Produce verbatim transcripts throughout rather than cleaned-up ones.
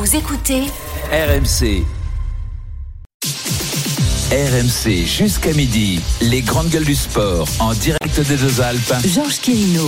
Vous écoutez R M C. R M C jusqu'à midi, les grandes gueules du sport en direct des Deux Alpes. Georges Quirino.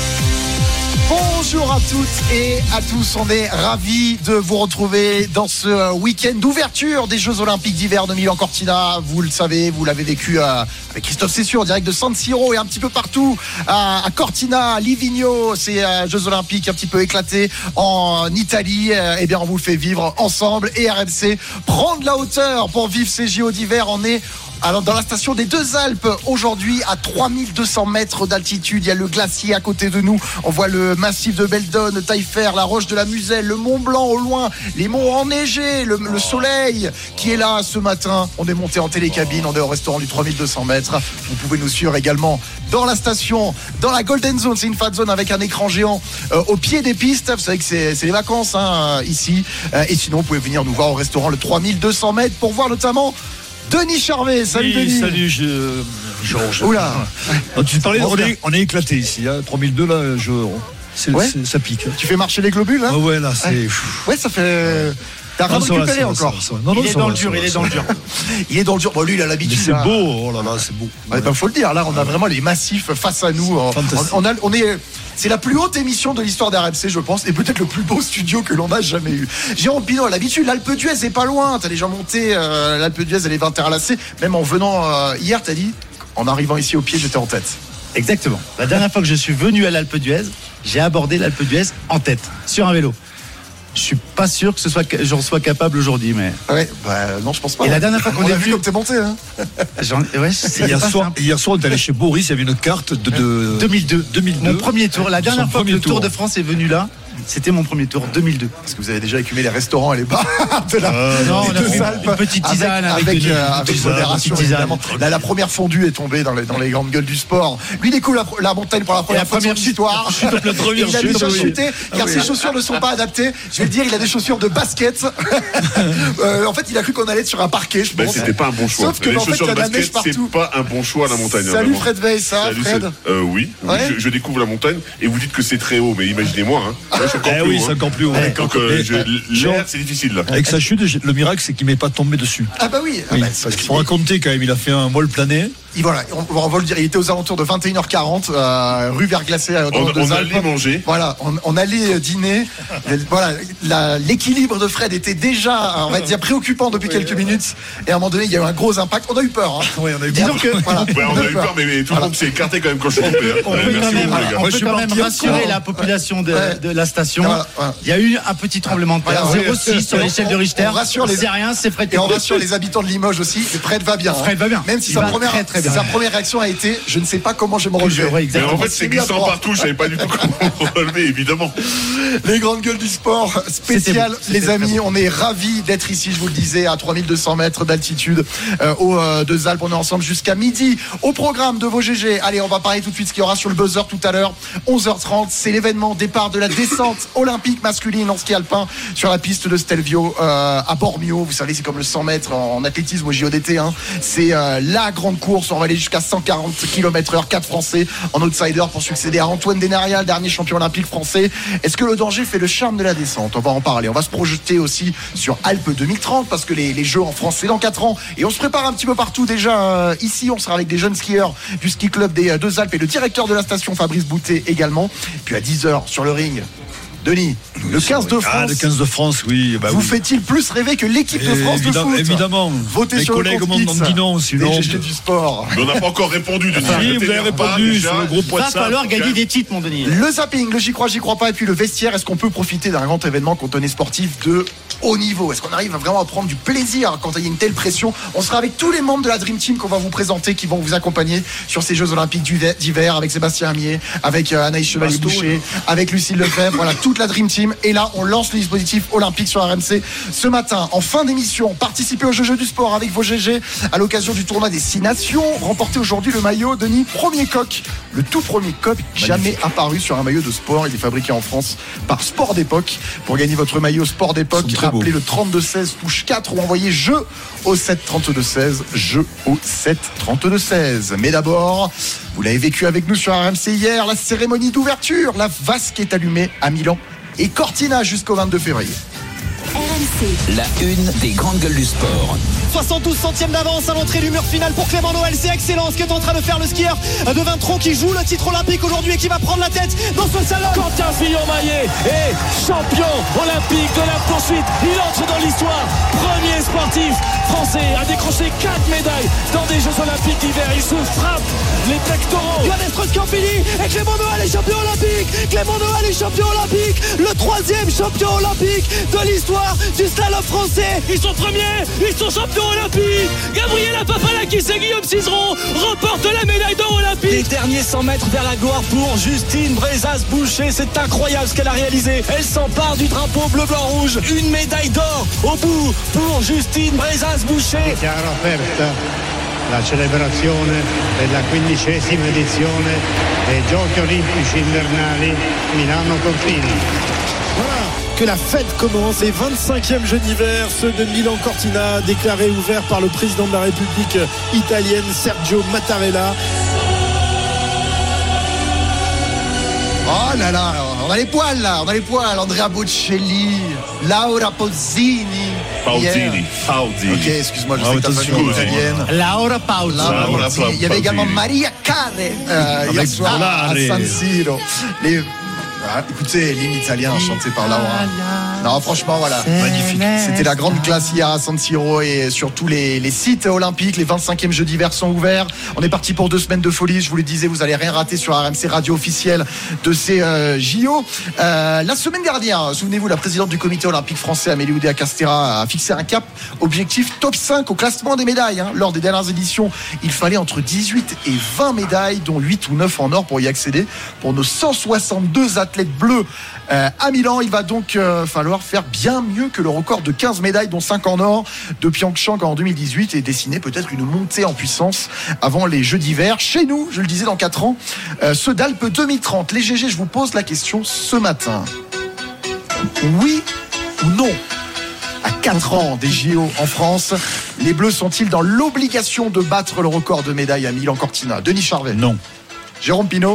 Bonjour à toutes et à tous, on est ravis de vous retrouver dans ce week-end d'ouverture des Jeux Olympiques d'hiver de Milan-Cortina. Vous le savez, vous l'avez vécu avec Christophe Cessieux en direct de San Siro et un petit peu partout à Cortina, à Livigno, ces Jeux Olympiques un petit peu éclatés en Italie. Eh bien, on vous le fait vivre ensemble et R M C prend de la hauteur pour vivre ces J O d'hiver. On est Alors dans la station des Deux Alpes aujourd'hui à trois mille deux cents mètres d'altitude. Il y a le glacier à côté de nous. On voit le massif de Beldon, le Taillefer, la roche de la Muselle, le Mont Blanc au loin, les monts enneigés, le, le soleil qui est là ce matin. On est monté en télécabine, on est au restaurant du trois mille deux cents mètres. Vous pouvez nous suivre également dans la station, dans la Golden Zone. C'est une fan zone avec un écran géant euh, au pied des pistes. Vous savez que c'est, c'est les vacances hein, ici. Euh, et sinon, vous pouvez venir nous voir au restaurant le trois mille deux cents mètres pour voir notamment Denis Charvet. Salut oui, Denis. Salut je... Georges. Oula. Non, tu parlais, on est, on est éclaté ici. Hein. trois mille deux là, je... c'est, ouais. c'est, ça pique. Tu fais marcher les globules hein. Ah ouais là, c'est. Ouais, ouais ça fait. T'as rien récupéré encore. Ça, ça, ça. Non, non, il, est va, dans le dur, va, il est dans le dur. Il est dans le dur. Bon, lui, il a l'habitude. Mais c'est là. beau. Oh là là, c'est beau. Ouais, ben, faut le dire. Là, on a vraiment les massifs face à nous. On, on, a, on est. C'est la plus haute émission de l'histoire d'R M C, je pense, et peut-être le plus beau studio que l'on a jamais eu. Jérôme Pinault, à l'habitude, l'Alpe d'Huez est pas loin. T'as déjà monté euh, l'Alpe d'Huez, elle est vingt R L A C. Même en venant euh, hier, t'as dit, en arrivant ici au pied, j'étais en tête. Exactement. La dernière fois que je suis venu à l'Alpe d'Huez, j'ai abordé l'Alpe d'Huez en tête, sur un vélo. Je suis pas sûr que ce soit que j'en sois capable aujourd'hui, mais. Ouais, bah non, je pense pas. Et ouais. la dernière fois qu'on on est a vu vu comme t'es monté, hein. J'en... Ouais, c'est hier soir, hier soir, on est allé chez Boris, il y avait une carte de, de... deux mille deux. deux mille deux. Mon premier tour. La dernière Son fois que le tour. Tour de France est venu là, c'était mon premier tour, deux mille deux. Parce que vous avez déjà écumé les restaurants et les bars de la. Euh, non, des on a Deux fait Alpes une petite tisane avec, avec, avec, euh, avec tisane, modération petite tisane. évidemment. Là, la première fondue est tombée dans les, dans les grandes gueules du sport. Lui découvre la, la montagne pour la première la fois de première son histoire. chute au plat de Et revient, il a déjà oui. chuté car Ah oui. ses chaussures ne sont pas adaptées. Je vais le dire, il a des chaussures de basket. euh, en fait, il a cru qu'on allait être sur un parquet. Je Ben, pense. c'était pas un bon choix. Sauf que les en fait, il chaussures y a de de la neige basket, partout. c'est pas un bon choix à la montagne. hein, Salut vraiment. Fred Veil, ça, Salut, Fred. c'est- euh, oui, oui, Ouais. je, je découvre la montagne et vous dites que c'est très haut, mais imaginez-moi. Hein. Là, je suis encore Eh plus oui, haut, c'est hein. encore plus haut. Ouais, Donc, euh, Mais, je- euh, l'air, c'est difficile là. Avec sa chute, le miracle, c'est qu'il m'est pas tombé dessus. Ah bah oui. Ah Oui, bah, parce qu'il faut raconter quand même, il a fait un vol plané. Et voilà, on, on va le dire, il était aux alentours de vingt et une heures quarante, euh, rue Verglacé à On, Deux on Alpes. allait manger. Voilà, on, on allait dîner. Voilà, la, l'équilibre de Fred était déjà, on va dire, préoccupant depuis quelques minutes. Et à un moment donné, il y a eu un gros impact. On a eu peur. Hein. Oui, on a eu Disons que, voilà, Ouais, on a eu peur, mais, mais tout le monde s'est écarté quand même quand je suis tombé. hein. On Ouais, peut merci quand même, beaucoup, les gars. on Moi, peut je suis quand même parti en rassurer courant. la population de, Ouais. de la station. Voilà, voilà. Il y a eu un petit tremblement de terre, Voilà, zéro virgule six sur on- l'échelle de Richter. on rassure les- C'est rien, c'est Fred. Et on rassure les habitants de Limoges aussi. Fred va bien. hein. Fred va bien. Même si Il sa va première, très, très bien. sa première réaction a été, je ne sais pas comment je vais me Ouais, relever. Mais exactement. en fait, c'est mis à glissant droite. partout, je savais pas du tout comment relever, évidemment. Les grandes gueules du sport spécial, C'était beau, c'était les amis, on est ravis d'être ici, je vous le disais, à trois mille deux cents mètres d'altitude euh, aux euh, Deux Alpes. On est ensemble jusqu'à midi. Au programme de vos G G, allez, on va parler tout de suite ce qu'il y aura sur le buzzer tout à l'heure. onze heures trente, c'est l'événement départ de la descente olympique masculine en ski alpin sur la piste de Stelvio euh, à Bormio. Vous savez, c'est comme le cent mètres en athlétisme au J O d'été. Hein. C'est euh, la grande course. On va aller jusqu'à cent quarante kilomètres heure. Quatre Français en outsider pour succéder à Antoine Denaria, le dernier champion olympique français. Est-ce que le danger fait le charme de la descente? On va en parler. On va se projeter aussi sur Alpes deux mille trente parce que les, les Jeux en France, c'est dans quatre ans. Et on se prépare un petit peu partout déjà. Euh, ici, on sera avec des jeunes skieurs du ski club des euh, Deux Alpes et le directeur de la station, Fabrice Boutet, également. Puis à dix heures sur le ring, Denis, le quinze de France. Ah, le quinze de France, oui. Bah, vous oui. fait-il plus rêver que l'équipe de France Évidemment, de foot? évidemment. Votez Mes sur le collègues compte m'ont X. dit non, sinon. Les G G du sport. Mais on n'a pas encore répondu. Denis. Si, Je vous avez t'énerve pas, répondu déjà. sur le groupe Il va WhatsApp. falloir gagner des titres, mon Denis. Le zapping, le j'y crois, j'y crois pas, et puis le vestiaire. Est-ce qu'on peut profiter d'un grand événement cantonné sportif de haut niveau? Est-ce qu'on arrive vraiment à prendre du plaisir quand il y a une telle pression? On sera avec tous les membres de la Dream Team qu'on va vous présenter, qui vont vous accompagner sur ces Jeux Olympiques d'hiver, avec Sébastien Amier, avec euh, Anaïs Chevalier-Boucher, avec Lucille Lefebvre. Voilà, toute la Dream Team. Et là, on lance le dispositif olympique sur R M C ce matin. En fin d'émission, participez aux Jeux, Jeux du sport avec vos G G à l'occasion du tournoi des six nations. Remportez aujourd'hui le maillot, Denis, premier coq, le tout premier coq jamais apparu sur un maillot de sport. Il est fabriqué en France par Sport d'époque. Pour gagner votre maillot Sport d'époque, Ils sont très beaux. appelez le trente-deux seize touche quatre ou envoyez jeu au sept trente-deux seize, jeu au sept trente-deux seize. Mais d'abord, vous l'avez vécu avec nous sur R M C hier, la cérémonie d'ouverture, la vasque est allumée à Milan et Cortina jusqu'au vingt-deux février. R M C. La une des grandes gueules du sport. soixante-douze centièmes d'avance à l'entrée du mur final pour Clément Noël. C'est excellent ce qu'est en train de faire le skieur de Vintrons qui joue le titre olympique aujourd'hui et qui va prendre la tête dans ce salon. Quentin Fillon-Maillet est champion olympique de la poursuite. Il entre dans l'histoire. Premier sportif français à décrocher quatre médailles dans des Jeux olympiques d'hiver. Il se frappe les pectoraux. Johannes Strauss-Campini et Clément Noël est champion olympique. Clément Noël est champion olympique. Le troisième champion olympique de l'histoire du slalom français. Ils sont premiers, ils sont champions olympiques. Gabriela Papadakis et Guillaume Cizeron remportent la médaille d'or olympique. Les derniers cent mètres vers la gloire pour Justine Brezaz-Boucher. C'est incroyable ce qu'elle a réalisé. Elle s'empare du drapeau bleu-blanc-rouge. Une médaille d'or au bout pour Justine Brezaz-Boucher. Chiaro aperta la celebrazione della quindicesima edizione dei Giochi Olimpici Invernali Milano Cortina. Voilà, que la fête commence. Les vingt-cinquièmes Jeux d'hiver, ceux de Milan-Cortina, déclarés ouverts par le président de la République italienne Sergio Mattarella. Oh là là, on a les poils là, on a les poils. Andrea Bocelli, Laura Pausini. Pausini, Yeah. Pausini. Ok, excuse-moi, je Ah, sais que t'as attention, pas une excuse-moi. italienne. Laura Pausini. Laura Laura Pausini. Il y avait Pausini. également Maria Carey euh, hier Avec soir à Volare. San Siro. Les... Ah, écoutez, l'hymne italien chanté par Laura. Non, franchement, voilà. Magnifique. C'était la grande classe hier à San Siro et sur tous les, les sites olympiques. Les vingt-cinquièmes Jeux d'hiver sont ouverts. On est parti pour deux semaines de folie. Je vous le disais, vous allez rien rater sur R M C Radio officielle de ces euh, J O. Euh, la semaine dernière, souvenez-vous, la présidente du comité olympique français, Amélie Oudéa-Castéra, a fixé un cap objectif top cinq au classement des médailles. Hein. Lors des dernières éditions, il fallait entre dix-huit et vingt médailles, dont huit ou neuf en or pour y accéder. Pour nos cent soixante-deux athlètes bleus euh, à Milan, il va donc euh, falloir faire bien mieux que le record de quinze médailles, dont cinq en or de Pyeongchang en deux mille dix-huit, et dessiner peut-être une montée en puissance avant les Jeux d'hiver. Chez nous, je le disais, dans quatre ans, euh, ceux d'Alpes deux mille trente. Les G G, je vous pose la question ce matin. Oui ou non? À quatre ans des J O en France, les Bleus sont-ils dans l'obligation de battre le record de médailles à Milan-Cortina? Denis Charvet? Non. Jérôme Pinault?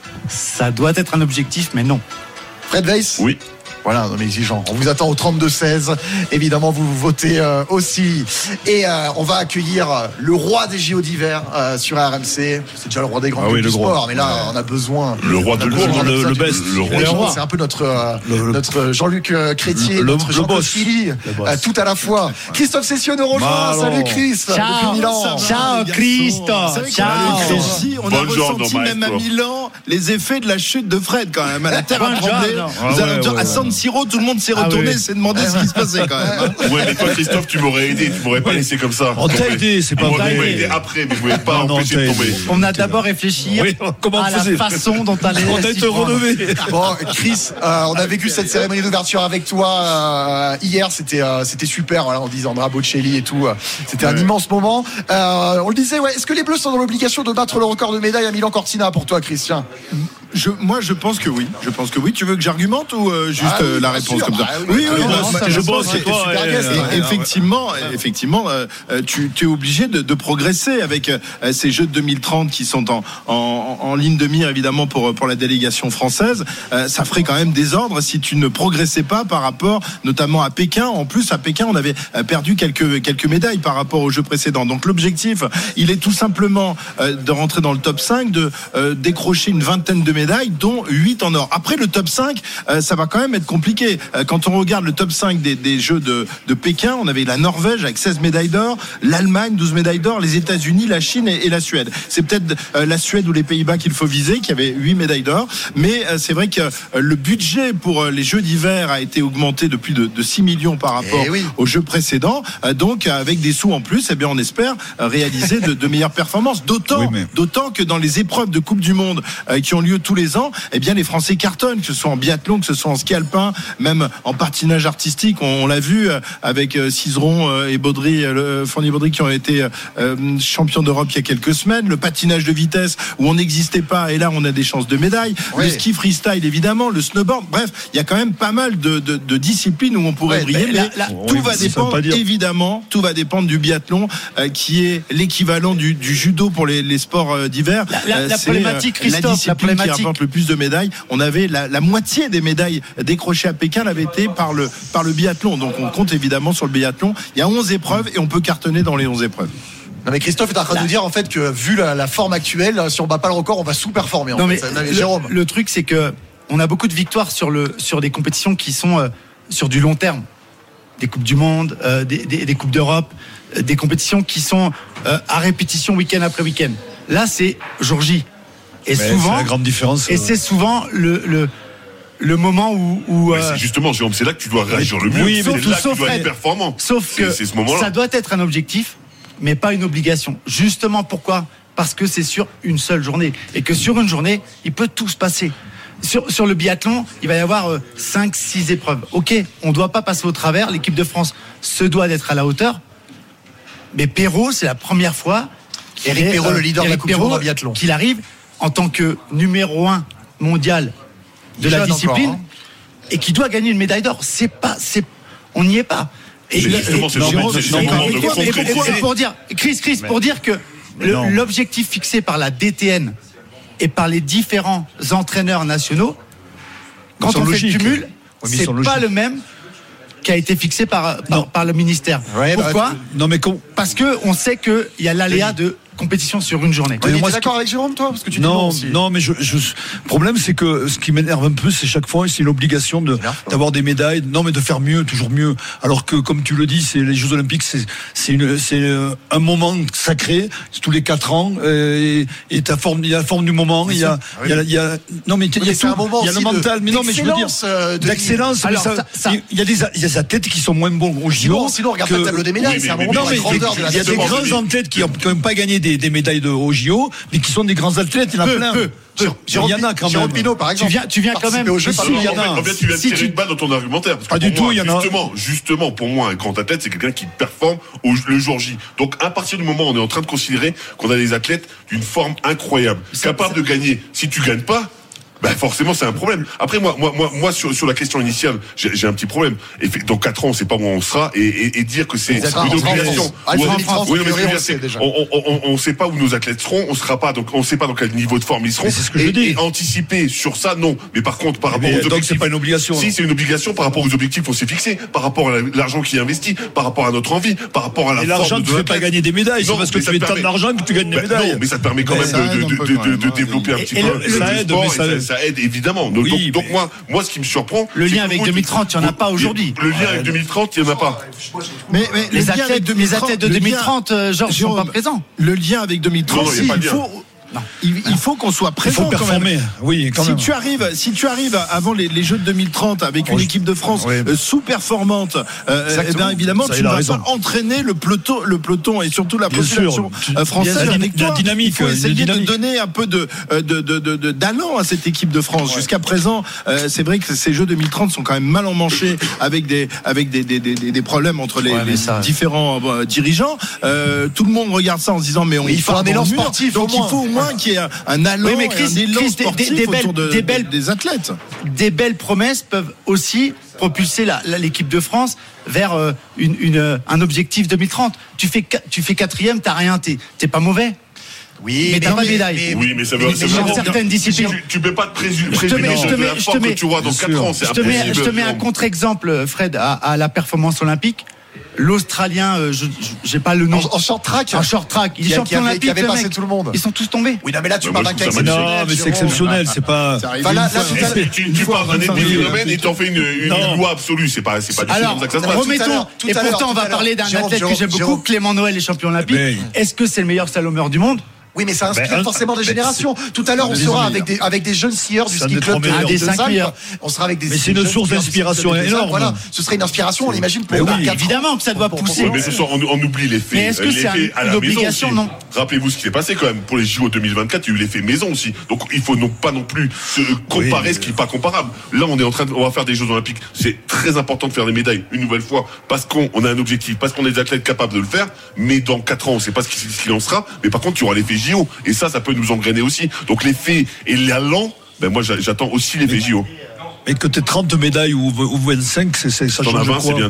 Ça doit être un objectif, mais non. Fred Weiss? Oui. Voilà, non mais exigeant. On vous attend au trente-deux seize. Évidemment, vous votez euh, aussi. Et euh, on va accueillir le roi des J O d'hiver euh, sur R M C. C'est déjà le roi des grands Ah oui, du le sport, gros. mais là, on a besoin. Le roi de on a le, besoin le, d'un le, peu best. du- Le roi. Le roi, c'est un peu notre euh, Le- le- notre Jean-Luc euh, Chrétien, Le- notre le Jean-Claude boss. Philly, Le boss. euh, tout à la fois. Christophe Cessieux nous rejoint. Bah, Salut alors. Chris. Depuis Milan. Ciao Christo. Ciao. Ici, on a Buongiorno, ressenti même à maestro. Milan les effets de la chute de Fred quand même. À la terre a tremblé. Buongiorno. Vous Ah allez ouais, dire, ouais, à San Siro, tout le monde s'est Ah retourné, oui. s'est demandé ce qui se passait quand même. hein. Ouais, mais toi, Christophe, tu m'aurais aidé. Tu m'aurais pas laissé comme ça. On t'a aidé, c'est pas Moi, vrai. tu m'as aidé après, mais vous pouvez pas Non, non, empêcher de t'as tomber. aidé. On a d'abord réfléchi Oui, comment à on la faisait façon dont allait On a été relevé. Bon, Chris, euh, on a vécu cette cérémonie d'ouverture avec toi euh, hier. C'était euh, c'était super. Voilà, on disait Andrea Bocelli et tout. euh, C'était un immense moment. Euh, on le disait. Ouais. Est-ce que les Bleus sont dans l'obligation de battre le record de médailles à Milan-Cortina pour toi, Christian? Je, moi, je pense que oui. Je pense que oui. Tu veux que j'argumente ou euh, juste Ah oui, euh, la bien réponse sûr. comme ça? Ah oui, oui, non, bah, ça, je ça, pense c'est que super et- guest, et- hein. effectivement, effectivement, euh, euh, tu, tu es obligé de, de progresser avec euh, ces Jeux de deux mille trente qui sont en, en, en ligne de mire évidemment pour pour la délégation française. Euh, ça ferait quand même désordre si tu ne progressais pas par rapport, notamment à Pékin. En plus, à Pékin, on avait euh, perdu quelques quelques médailles par rapport aux Jeux précédents. Donc l'objectif, il est tout simplement euh, de rentrer dans le top cinq, de euh, décrocher une vingtaine de médailles, dont huit en or. Après le top cinq, euh, ça va quand même être compliqué. Euh, quand on regarde le top cinq des, des Jeux de, de Pékin, on avait la Norvège avec seize médailles d'or, l'Allemagne douze médailles d'or, les États-Unis, la Chine et, et la Suède. C'est peut-être euh, la Suède ou les Pays-Bas qu'il faut viser, qui avait huit médailles d'or. Mais euh, c'est vrai que euh, le budget pour euh, les Jeux d'hiver a été augmenté de plus de, de six millions par rapport Eh oui. aux Jeux précédents. Euh, donc avec des sous en plus, eh bien on espère euh, réaliser de, de meilleures performances. D'autant, Oui, mais- d'autant que dans les épreuves de Coupe du Monde euh, qui ont lieu tous les ans, eh bien les Français cartonnent, que ce soit en biathlon, que ce soit en ski alpin, même en patinage artistique. On, on l'a vu euh, avec euh, Cizeron euh, et Baudry, euh, le Fournier-Baudry qui ont été euh, champions d'Europe il y a quelques semaines. Le patinage de vitesse où on n'existait pas et là on a des chances de médaille. Oui. Le ski freestyle évidemment, le snowboard. Bref, il y a quand même pas mal de, de, de disciplines où on pourrait Ouais, briller. mais Mais là- là- tout Oui, va mais ça veut dépendre pas dire. évidemment, tout va dépendre du biathlon euh, qui est l'équivalent du, du judo pour les, les sports euh, d'hiver. La, la- Euh, la c'est, problématique, euh, la Christophe, la, discipline qui problématique, rapporte le plus de médailles. On avait la, la moitié des médailles décrochées à Pékin l'avait été par le, par le biathlon. Donc on compte évidemment sur le biathlon. Il y a onze épreuves et on peut cartonner dans les onze épreuves. Non mais Christophe est en train de nous dire en fait que vu la, la forme actuelle, si on bat pas le record, on va sous-performer. En non, fait. mais non, mais le, Jérôme. le truc c'est que on a beaucoup de victoires sur le sur des compétitions qui sont euh, sur du long terme, des coupes du monde, euh, des, des, des coupes d'Europe, euh, des compétitions qui sont euh, à répétition week-end après week-end. Là c'est jour J. Et mais souvent c'est la grande différence. Et c'est souvent le le le moment où, où euh... c'est justement Jérôme, c'est là que tu dois réagir le mieux. Oui, c'est mais là sauf que tu dois Fred, être performant. Sauf c'est, que c'est ce moment-là. Ça doit être un objectif, mais pas une obligation. Justement, pourquoi ? Parce que c'est sur une seule journée. Et que sur une journée, il peut tout se passer. Sur, sur le biathlon, il va y avoir euh, cinq six épreuves. Ok, on ne doit pas passer au travers. L'équipe de France se doit d'être à la hauteur. Mais Perrault, c'est la première fois Éric Perrault, le leader de la Coupe du Monde en biathlon, qu'il arrive en tant que numéro un mondial de la discipline encore, hein. Et qui doit gagner une médaille d'or. C'est pas, c'est, on n'y est pas. Et, et justement, c'est le moment de concrétiser. Pour dire, Chris, Chris, pour dire que le, l'objectif fixé par la D T N et par les différents entraîneurs nationaux, quand on logiques. fait le cumul, oui, c'est pas logiques. Le même qui a été fixé par, par, par le ministère. Ouais, pourquoi bah, non, mais con... Parce qu'on sait qu'il y a l'aléa de compétition sur une journée. Tu es d'accord que... avec Jérôme, toi parce que tu Non, non, mais je, je, le problème, c'est que ce qui m'énerve un peu, c'est chaque fois, c'est l'obligation de, d'avoir des médailles, non, mais de faire mieux, toujours mieux. Alors que, comme tu le dis, c'est les Jeux Olympiques, c'est, c'est, une, c'est un moment sacré, c'est tous les quatre ans, et, et ta forme, il y a la forme du moment, il y a, il y a, il y a, non, mais il y a tout, il y a le mental, mais non, mais je veux dire, d'excellence, mais ça, il y a des, il y a des athlètes qui sont moins bons au J O. Sinon, regarde le tableau des médailles, c'est un moment de grandeur de la il y a des grands athlètes qui n'ont pas gagné des, des médailles de au J O, mais qui sont des grands athlètes, il y en a peu, plein. Peu, peu. Il y en a quand même. Pino, par exemple. Tu viens, tu viens quand même. Au jeu, si, il y en a. En fait, tu viens de tirer une balle dans ton argumentaire. Parce que pas du tout, moi, il y en a. Justement, justement, pour moi, un grand athlète, c'est quelqu'un qui performe au, le jour J. Donc, à partir du moment où on est en train de considérer qu'on a des athlètes d'une forme incroyable, capables de gagner. Si tu gagnes pas, ben forcément c'est un problème. Après moi moi moi moi sur sur la question initiale, j'ai, j'ai un petit problème. Et dans quatre ans on sait pas où on sera et et, et dire que c'est une obligation. Ah, oui, oui, mais on, c'est, on, on, on on sait pas où nos athlètes seront, on sera pas donc on sait pas dans quel niveau de forme ils seront. Mais c'est ce que et, je dis. Et anticiper sur ça non. Mais par contre par rapport mais aux donc objectifs, c'est pas une obligation. Si, c'est une obligation par rapport aux objectifs qu'on s'est fixés, par rapport à l'argent qui est investi, par rapport à notre envie, par rapport à la et forme. L'argent, tu ne fais pas gagner des médailles, c'est parce que tu mets tant d'argent que tu gagnes des médailles. Non, mais ça te permet quand même de développer un petit peu. Ça aide évidemment. Donc, donc moi, moi, ce qui me surprend, le lien avec deux mille trente, il n'y en a pas aujourd'hui. Le lien avec deux mille trente, il n'y en a pas. Mais, mais les, athlètes, les athlètes de deux mille trente, Georges, ne sont pas présents. Le lien avec deux mille trente, non, non, si, il faut. Non. Il, il faut qu'on soit présent. Il faut performer. Quand même. Oui, quand si même. tu arrives, si tu arrives avant les, les Jeux de deux mille trente avec une équipe de France oui. euh, sous-performante, euh, eh bien évidemment, ça, tu ne vas raison. pas entraîner le peloton, le peloton et surtout la population euh, française la, avec toi. La dynamique. Il faut essayer dynamique. de donner un peu de, de, de, de, de d'allant à cette équipe de France. Ouais. Jusqu'à présent, euh, c'est vrai que ces Jeux deux mille trente sont quand même mal emmanchés avec des, avec des, des, des, des problèmes entre les, ouais, les ça, différents euh, dirigeants. Euh, tout le monde regarde ça en se disant mais on il faut un élan sportif. Donc il faut au moins qu'il y ait un allant, oui, mais Chris, un élan Chris, sportif des, des, belles, de, des, belles, des athlètes. Des belles promesses peuvent aussi propulser la, la, l'équipe de France vers euh, une, une, un objectif deux mille trente. Tu fais, tu fais quatrième, t'as rien, t'es, t'es pas mauvais. Oui, mais t'as mais, pas de médaille. Mais, oui, mais ça veut dire dans certaines disciplines. Tu, tu peux pas te présumer de la forme que tu vois dans quatre ans. C'est je te mets, je te mets un contre-exemple, Fred, à, à la performance olympique. L'Australien, euh, je j'ai pas le nom. En, en short track. En short track. Il est champion olympique. Qui avait passé tout le monde. Ils sont tous tombés. Oui, non, mais là tu bah, parles d'un cas exceptionnel. Non, mais c'est exceptionnel, c'est pas. Enfin, là, là, tu, tu, tu, tu parles d'un épiphénomène et t'en fais une, une loi absolue. C'est pas, c'est pas du tout comme ça que ça se passe. Remettons. Et pourtant, on va parler d'un athlète que j'aime beaucoup, Clément Noël, est champion olympique. Est-ce que c'est le meilleur slalomeur du monde? Oui, mais ça inspire ben, forcément des générations. Tout à l'heure, on sera avec des, avec des jeunes skieurs du ski club de, ah, des cinq On sera avec des. Mais c'est une source d'inspiration énorme. Voilà, ce serait une inspiration, on l'imagine pour. Oui, évidemment que ça doit pousser. Mais ce soir, on, on oublie les faits. Mais est-ce que c'est une obligation? Non. Rappelez-vous ce qui s'est passé quand même pour les J O deux mille vingt-quatre. Il y a eu l'effet maison aussi. Donc il faut non pas non plus se comparer ce qui n'est pas comparable. Là, on est en train, de, on va faire des Jeux Olympiques. C'est très important de faire des médailles une nouvelle fois parce qu'on on a un objectif, parce qu'on est des athlètes capables de le faire. Mais dans quatre ans, on ne sait pas ce qu'il en sera. Mais par contre, il y aura l'effet J O et ça, ça peut nous engrainer aussi. Donc l'effet et l'allant, ben moi j'attends aussi l'effet J O. Et que tu aies trente médailles ou vingt-cinq, c'est, c'est, ça change quoi? vingt, c'est bien déjà.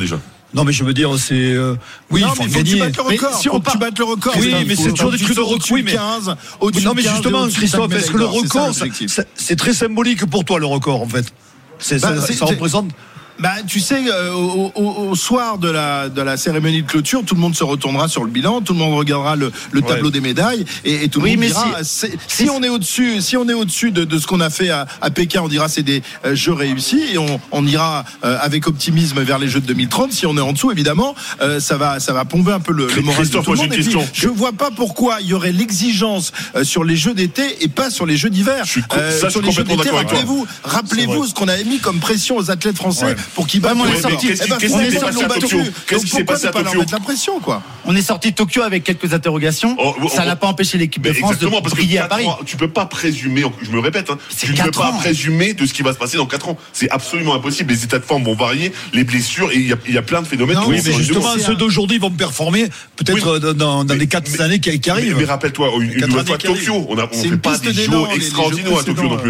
Non, mais je veux dire, c'est euh, oui, non, il faut mais gagner. Faut que tu battes le record. si on faut que part... tu battes le record. Oui, Stan, mais c'est toujours des trucs de record. Oui, mais quinze, non, mais justement, Christophe, est-ce que le record, ça, c'est, c'est très symbolique pour toi le record en fait. C'est, bah, ça, c'est, ça c'est... représente. Bah, tu sais, euh, au, au, au soir de la, de la cérémonie de clôture, tout le monde se retournera sur le bilan, tout le monde regardera le, le ouais. tableau des médailles, et, et tout le oui, monde mais dira, si, si on est au-dessus, si on est au-dessus de, de ce qu'on a fait à, à Pékin, on dira c'est des euh, jeux réussis, et on, on ira euh, avec optimisme vers les Jeux de deux mille trente. Si on est en dessous, évidemment, euh, ça va, ça va pomper un peu le, le moral de tout le monde. Et puis, je vois pas pourquoi il y aurait l'exigence euh, sur les Jeux d'été et pas sur les Jeux d'hiver. Co- euh, ça, sur les Jeux d'été, rappelez-vous, rappelez-vous ce qu'on avait mis comme pression aux athlètes français ouais. pour qu'ils battent. Qu'est-ce qui s'est passé à Tokyo ? Qu'est-ce qui s'est passé à Tokyo ? La pression, quoi. On est sorti de Tokyo avec quelques interrogations. Oh, oh, ça n'a pas empêché l'équipe de France de briller à Paris. Ans, tu peux pas présumer, je me répète, hein, tu ne peux pas ans. présumer de ce qui va se passer dans quatre ans. C'est absolument impossible. Les états de forme vont varier, les blessures, et il y a, y a plein de phénomènes. Non, oui, mais justement, ceux d'aujourd'hui vont performer peut-être oui, dans, dans mais, les quatre mais, années qui, qui arrivent. Mais, mais rappelle-toi, une, une nouvelle fois Tokyo, on ne fait pas des jeux extraordinaires à Tokyo non plus.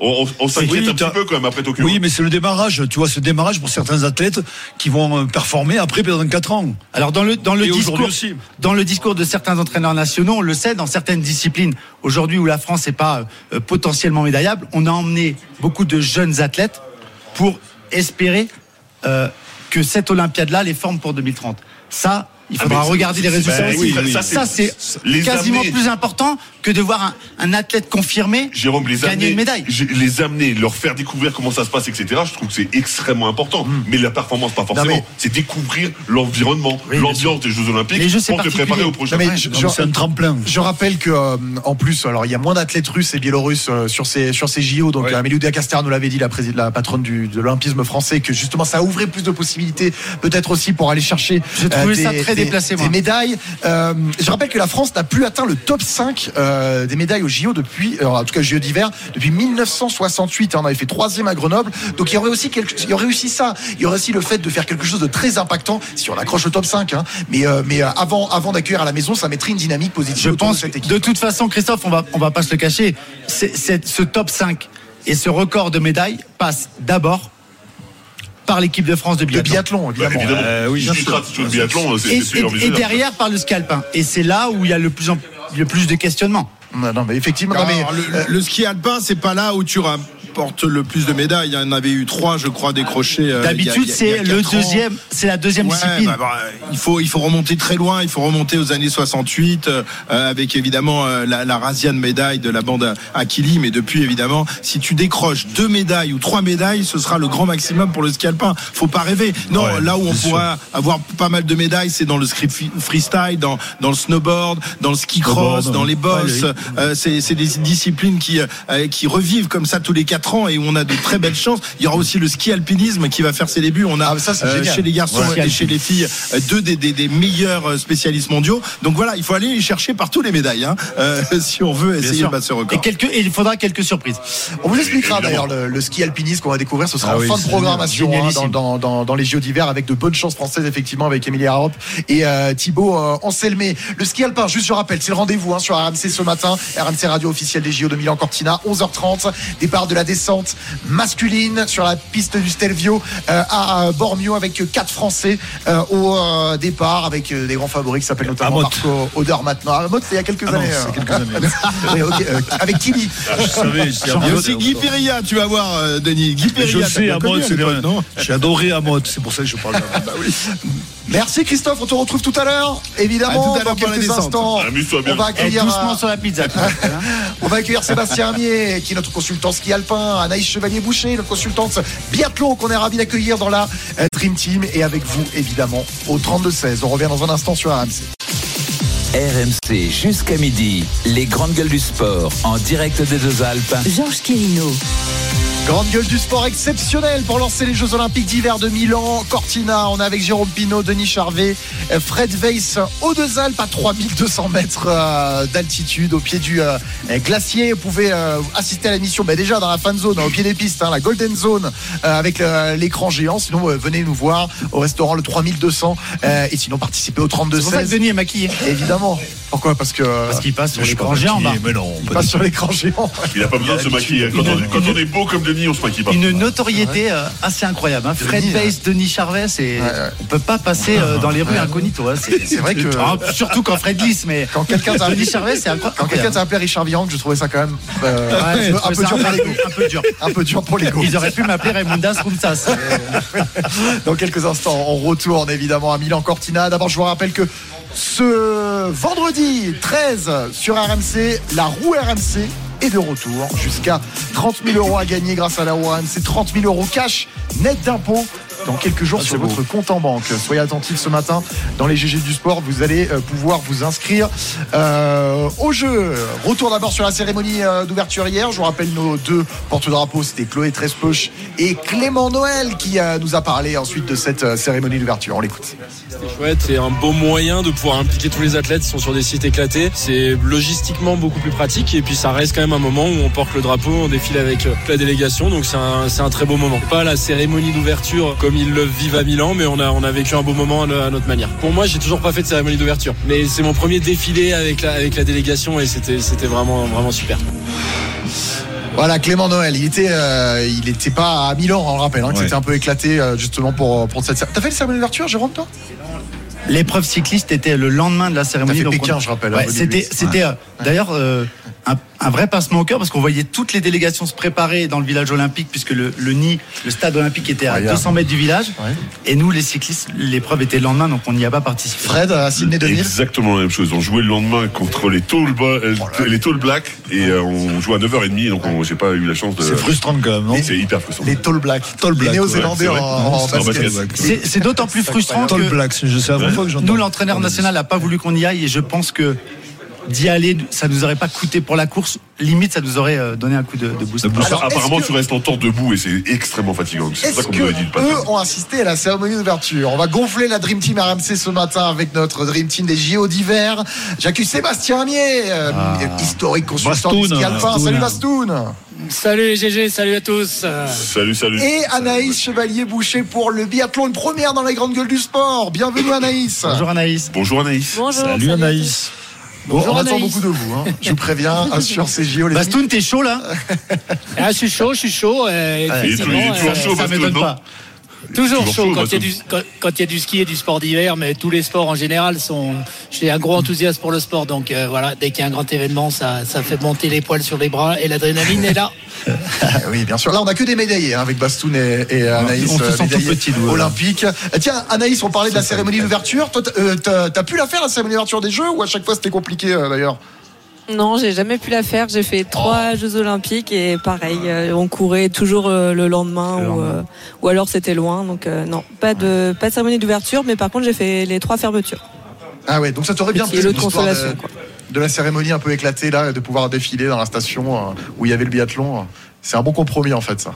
On s'inquiète un petit peu quand même après Tokyo. Oui, mais c'est le démarrage. Tu vois, ce démarrage pour certains athlètes qui vont performer après dans quatre ans. Alors dans le dans le discours aussi. dans le discours de certains entraîneurs nationaux, on le sait, dans certaines disciplines aujourd'hui où la France n'est pas euh, potentiellement médaillable, on a emmené beaucoup de jeunes athlètes pour espérer euh, que cette Olympiade-là les forme pour deux mille trente. Ça, il faudra ah regarder les résultats ben, aussi. Oui, ça, ça, c'est, c'est quasiment amener, plus important que de voir un, un athlète confirmé Jérôme, les gagner amener, une médaille. Les amener, leur faire découvrir comment ça se passe, et cetera. Je trouve que c'est extrêmement important. Mmh. Mais la performance, pas forcément. Non, mais... C'est découvrir l'environnement, oui, l'ambiance des Jeux Olympiques les jeux, pour te préparer au prochain. Non, je, je, c'est un tremplin. Je rappelle que euh, en plus, alors il y a moins d'athlètes russes et biélorusses euh, sur ces sur ces J O. Donc, ouais. Amélie Oudéa-Castéra nous l'avait dit, la, présidente, la patronne du, de l'olympisme français, que justement ça ouvrait plus de possibilités, peut-être aussi pour aller chercher. J'ai trouvé euh, ça des, très des, déplacé, des médailles. Euh, je rappelle que la France n'a plus atteint le top cinq euh, des médailles aux J O depuis, euh, en tout cas J O d'hiver, depuis dix-neuf cent soixante-huit. On avait fait troisième à Grenoble. Donc il y aurait aussi quelque, il y aurait aussi ça. Il y aurait aussi le fait de faire quelque chose de très impactant si on accroche le top cinq. Hein. Mais, euh, mais euh, avant, avant d'accueillir à la maison, ça mettrait une dynamique positive. Je pense de cette équipe. De toute façon, Christophe, on va, on va pas se le cacher. C'est, c'est, ce top cinq et ce record de médailles passe d'abord par l'équipe de France de biathlon. De biathlon, évidemment. Bah, évidemment. Euh, oui, bien sûr. Sur le biathlon, c'est, et, c'est et, et derrière par le ski alpin. Et c'est là où il y a le plus, en, le plus de questionnements. Non, non, mais effectivement. Alors, non, mais, le, le ski alpin, c'est pas là où tu rapportes le plus de médailles. Il y en avait eu trois, je crois, décrochés. Euh, D'habitude, y a, y a, c'est y a le deuxième, ans. c'est la deuxième ouais, discipline. Bah, bah, il faut, il faut remonter très loin. Il faut remonter aux années soixante-huit, euh, avec évidemment euh, la, la razzia de médailles de la bande Akili. Mais depuis, évidemment, si tu décroches deux médailles ou trois médailles, ce sera le grand maximum pour le ski alpin. Faut pas rêver. Non, ouais, là où on pourra sûr. avoir pas mal de médailles, c'est dans le ski freestyle, dans, dans le snowboard, dans le ski cross, snowboard, dans les bosses. Ouais, euh, c'est, c'est des disciplines qui, euh, qui revivent comme ça tous les quatre ans et où on a de très belles chances. Il y aura aussi le ski alpinisme qui va faire ses débuts. On a ah, ça, euh, chez les garçons ouais, et chez les filles deux des, des, des meilleurs spécialistes mondiaux. Donc voilà, il faut aller les chercher partout les médailles hein, euh, si on veut essayer de battre ce record. Et, quelques, et il faudra quelques surprises. On vous expliquera d'ailleurs le, le ski alpinisme qu'on va découvrir. Ce sera ah en oui, fin de programmation hein, dans, dans, dans, dans les J O d'hiver avec de bonnes chances françaises effectivement avec Emilia Harop et euh, Thibaut euh, Anselmé. Le ski alpin, juste je rappelle, c'est le rendez-vous hein, sur R M C ce matin. R M C Radio officielle des J O de Milan-Cortina, onze heures trente. Départ de la descente masculine sur la piste du Stelvio euh, à Bormio avec quatre Français euh, au euh, départ avec euh, des grands favoris qui s'appellent notamment Marco Oder maintenant. À Mott, c'est il y a quelques ah années. Non, c'est quelques années. oui, okay, euh, avec Kimi. Ah, je savais. Il y a aussi Guy Péria, tu vas voir, euh, Denis. Guy Péria. Je sais, à Mott, c'est vrai. J'ai adoré à Mott, c'est pour ça que je parle de bah, oui. Merci Christophe, on te retrouve tout à l'heure. Évidemment, à tout à l'heure dans quelques instants. On va accueillir doucement sur la pizza. On va accueillir Sébastien Amier, qui est notre consultant ski alpin, Anaïs Chevalier-Boucher, notre consultante biathlon qu'on est ravi d'accueillir dans la Dream Team et avec vous évidemment au trente-deux seize. On revient dans un instant sur R M C. R M C jusqu'à midi, les grandes gueules du sport en direct des Deux Alpes. Georges Quirino. Grande gueule du sport exceptionnelle pour lancer les Jeux Olympiques d'hiver de Milan, Cortina. On est avec Jérôme Pinault, Denis Charvet, Fred Weiss, aux Deux Alpes à trois mille deux cents mètres euh, d'altitude, au pied du euh, glacier. Vous pouvez euh, assister à l'émission bah, déjà dans la fan zone, hein, au pied des pistes, hein, la Golden Zone, euh, avec le, l'écran géant. Sinon, euh, venez nous voir au restaurant le trois mille deux cents euh, et sinon participez au trente-deux seize. C'est pour ça que Denis est maquillé. Évidemment. Pourquoi ? Parce que Parce qu'il passe sur Je sais l'écran pas géant. maquillé, bah. mais non. il pas passe du sur l'écran géant. Il n'a pas besoin de se maquiller. Quand, on, quand on est beau comme Denis, on se maquille pas. Une notoriété euh, assez incroyable. Hein. Fred Denis, Weiss, Denis Charvet, c'est... Ouais, ouais. on peut pas passer euh, dans les rues incognito. Hein. C'est... C'est vrai que- Ah, surtout quand Fred glisse, mais Quand quelqu'un t'a Denis Charvet, c'est incroyable. Quand quelqu'un t'a appelé Richard Virenque, je trouvais ça quand même euh, Ouais, un, peu, un peu ça dur pour l'ego. un peu dur. Un peu dur pour l'ego. Ils auraient pu m'appeler Raimundas Rumsas. Dans quelques instants, on retourne évidemment à Milan Cortina. D'abord, je vous rappelle que ce vendredi treize sur R M C, la roue R M C est de retour. Jusqu'à trente mille euros à gagner grâce à la roue R M C. trente mille euros cash, net d'impôts. Dans quelques jours Ah, sur beau. votre compte en banque. Soyez attentifs ce matin dans les G G du sport. Vous allez euh, pouvoir vous inscrire euh, au jeu. Retour d'abord sur la cérémonie euh, d'ouverture hier. Je vous rappelle nos deux porte-drapeaux. C'était Chloé Trespoche et Clément Noël qui euh, nous a parlé ensuite de cette euh, cérémonie d'ouverture. On l'écoute. C'est chouette, c'est un beau moyen de pouvoir impliquer tous les athlètes qui sont sur des sites éclatés. C'est logistiquement beaucoup plus pratique et puis ça reste quand même un moment où on porte le drapeau, on défile avec la délégation, donc c'est un, c'est un très beau moment. Pas la cérémonie d'ouverture comme ils le vivent à Milan, mais on a, on a vécu un beau moment à notre manière. Pour moi, j'ai toujours pas fait de cérémonie d'ouverture, mais c'est mon premier défilé avec la, avec la délégation et c'était, c'était vraiment, vraiment super. Voilà, Clément Noël, il était, euh, il était pas à Milan, on le rappelle, hein, que Ouais. c'était un peu éclaté euh, justement pour, pour cette cérémonie. T'as fait la cérémonie d'ouverture, Jérôme, toi ? L'épreuve cycliste était le lendemain de la cérémonie. T'as fait donc Pékin, on- je rappelle, Ouais, hein, au c'était, début. c'était euh, d'ailleurs euh, un, un vrai passement au cœur parce qu'on voyait toutes les délégations se préparer dans le village olympique puisque le, le nid, le stade olympique était à Ouais, deux cents mètres du village. Ouais. Et nous, les cyclistes, l'épreuve était le lendemain, donc on n'y a pas participé. Fred, à Sydney deux mille. Exactement la même chose. On jouait le lendemain contre les Tall, Ba- euh, les Tall Blacks et euh, on jouait à neuf heures trente, donc on- j'ai pas eu la chance de. C'est frustrant quand même, non ? C'est hyper frustrant. Les Tall Blacks. Tall Les Black, Néo-Zélandais ouais, c'est en, vrai. en En basket. basket. C'est, c'est d'autant plus frustrant Tall que Black, je sais la première fois que j'entends. nous, l'entraîneur national n'a pas voulu qu'on y aille et je pense que d'y aller, ça nous aurait pas coûté pour la course. Limite, ça nous aurait euh, donné un coup de, de boost. Alors, Alors, apparemment, est-ce que- tu restes longtemps debout et c'est extrêmement fatigant. C'est pour Est-ce ça qu'on que nous avait dit de pas eux faire. ont assisté à la cérémonie d'ouverture ? On va gonfler la Dream Team R M C ce matin avec notre Dream Team des J O d'hiver. J'accueille Sébastien Amier, euh, historique consultant du Bastoun, ski alpin. Bastoun. Salut Bastoun. Salut les G G, salut à tous. Salut, salut. Et Anaïs Chevalier-Boucher pour le biathlon, une première dans les grandes gueules du sport. Bienvenue Anaïs. Bonjour Anaïs. Bonjour Anaïs. Bonjour. Salut Anaïs. Bon, Bonjour, on attend Anaïs. beaucoup de vous, hein. Je vous préviens, hein, sur ces J O. Les amis. Bastoun, t'es chaud là? Ah, je suis chaud, je suis chaud. euh, Il est effectivement, toujours- il est toujours euh, chaud, Ça Bastoun, m'étonne non pas. Toujours Toujours chaud chaud, quand il y, a Bastoun. du, quand, quand il y a du ski et du sport d'hiver, mais tous les sports en général sont. J'ai un gros enthousiasme pour le sport, donc euh, voilà, dès qu'il y a un grand événement, ça, ça fait monter les poils sur les bras et l'adrénaline est là. Ah oui, bien sûr. Là, on n'a que des médaillés hein, avec Bastoun et, et Anaïs. on se euh, sent tout médaillés petit, nous, olympiques. Euh, Tiens, Anaïs, on parlait de la cérémonie d'ouverture. Toi, t'as, euh, t'as, t'as pu la faire, la cérémonie d'ouverture des Jeux, ou à chaque fois c'était compliqué euh, d'ailleurs? Non, j'ai jamais pu la faire. J'ai fait trois Jeux Olympiques et pareil, euh, on courait toujours euh, le lendemain, Le ou, lendemain. euh, ou alors c'était loin. Donc euh, non, pas de pas de cérémonie d'ouverture, mais par contre j'ai fait les trois fermetures. Ah ouais, donc ça t'aurait bien Et plu l'autre l'histoire consolation, de, quoi. de la cérémonie un peu éclatée là, de pouvoir défiler dans la station euh, où il y avait le biathlon. C'est un bon compromis en fait ça.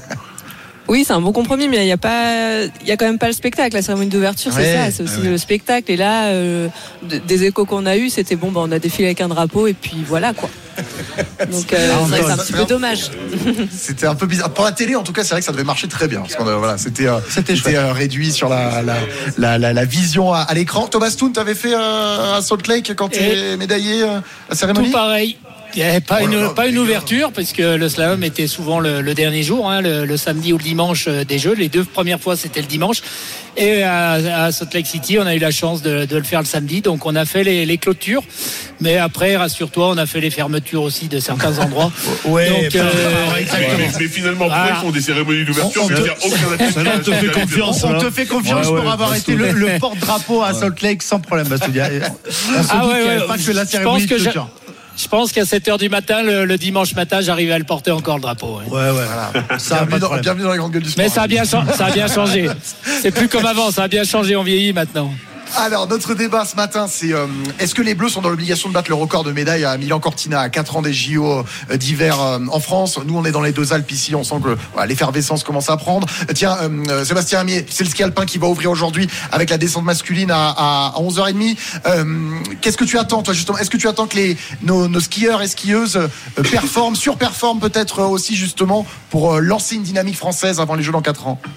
Oui, c'est un bon compromis, mais il y a pas, il y a quand même pas le spectacle. La cérémonie d'ouverture, c'est Ouais, ça, c'est aussi ouais, ouais. le spectacle. Et là, euh, de- des échos qu'on a eus, c'était bon, bah, on a défilé avec un drapeau et puis voilà quoi. Donc euh, Ah, c'est vrai que c'est un ça- petit peu dommage. C'était un peu bizarre. Pour la télé, en tout cas, c'est vrai que ça devait marcher très bien. Parce qu'on a- voilà, c'était, euh, C'était c'était, chouette. euh, réduit sur la, la, la, la, la vision à, à l'écran. Thomas Toon, t'avais fait euh, à Salt Lake quand t'es médaillé euh, la cérémonie? Tout pareil. Il n'y avait pas, Oh là une, là, pas une les gars. ouverture, parce que le slalom était souvent le, le dernier jour, hein, le, le samedi ou le dimanche euh, des Jeux. Les deux premières fois, c'était le dimanche. Et à, à Salt Lake City, on a eu la chance de, de le faire le samedi. Donc, on a fait les, les clôtures. Mais après, rassure-toi, on a fait les fermetures aussi de certains endroits. Ouais, Donc, bah, euh, ouais, exactement. Mais, mais finalement, pourquoi Ah. ils font des cérémonies d'ouverture On- mais on il n'y a aucun athlète Là, on te fait confiance. On hein. te fait confiance Ouais, ouais, pour avoir Bastoun. été le, le porte-drapeau à Salt Lake sans problème, Bastoun. On se Ah dit ouais, qu'il y avait ouais, pas que la je cérémonie pense que de j'ai- clôture. Je pense qu'à sept heures du matin, le, le dimanche matin, j'arrivais à le porter encore le drapeau. ouais. Ouais, ouais. Voilà. Ça a pas bienvenue, de dans, problème. bienvenue dans la grande gueule du sport. Mais ça a bien, cha- ça a bien changé. C'est plus comme avant, ça a bien changé, on vieillit maintenant. Alors, notre débat ce matin, c'est euh, est-ce que les Bleus sont dans l'obligation de battre le record de médailles à Milan Cortina à quatre ans des J O euh, d'hiver euh, en France? Nous, on est dans les deux Alpes ici, on sent que voilà, l'effervescence commence à prendre. Euh, Tiens, euh, Sébastien Amier, c'est le ski alpin qui va ouvrir aujourd'hui avec la descente masculine à, à, à onze heures trente. Euh, qu'est-ce que tu attends, toi, justement? Est-ce que tu attends que les, nos, nos skieurs et skieuses euh, performent, surperforment peut-être euh, aussi, justement, pour euh, lancer une dynamique française avant les Jeux dans quatre ans?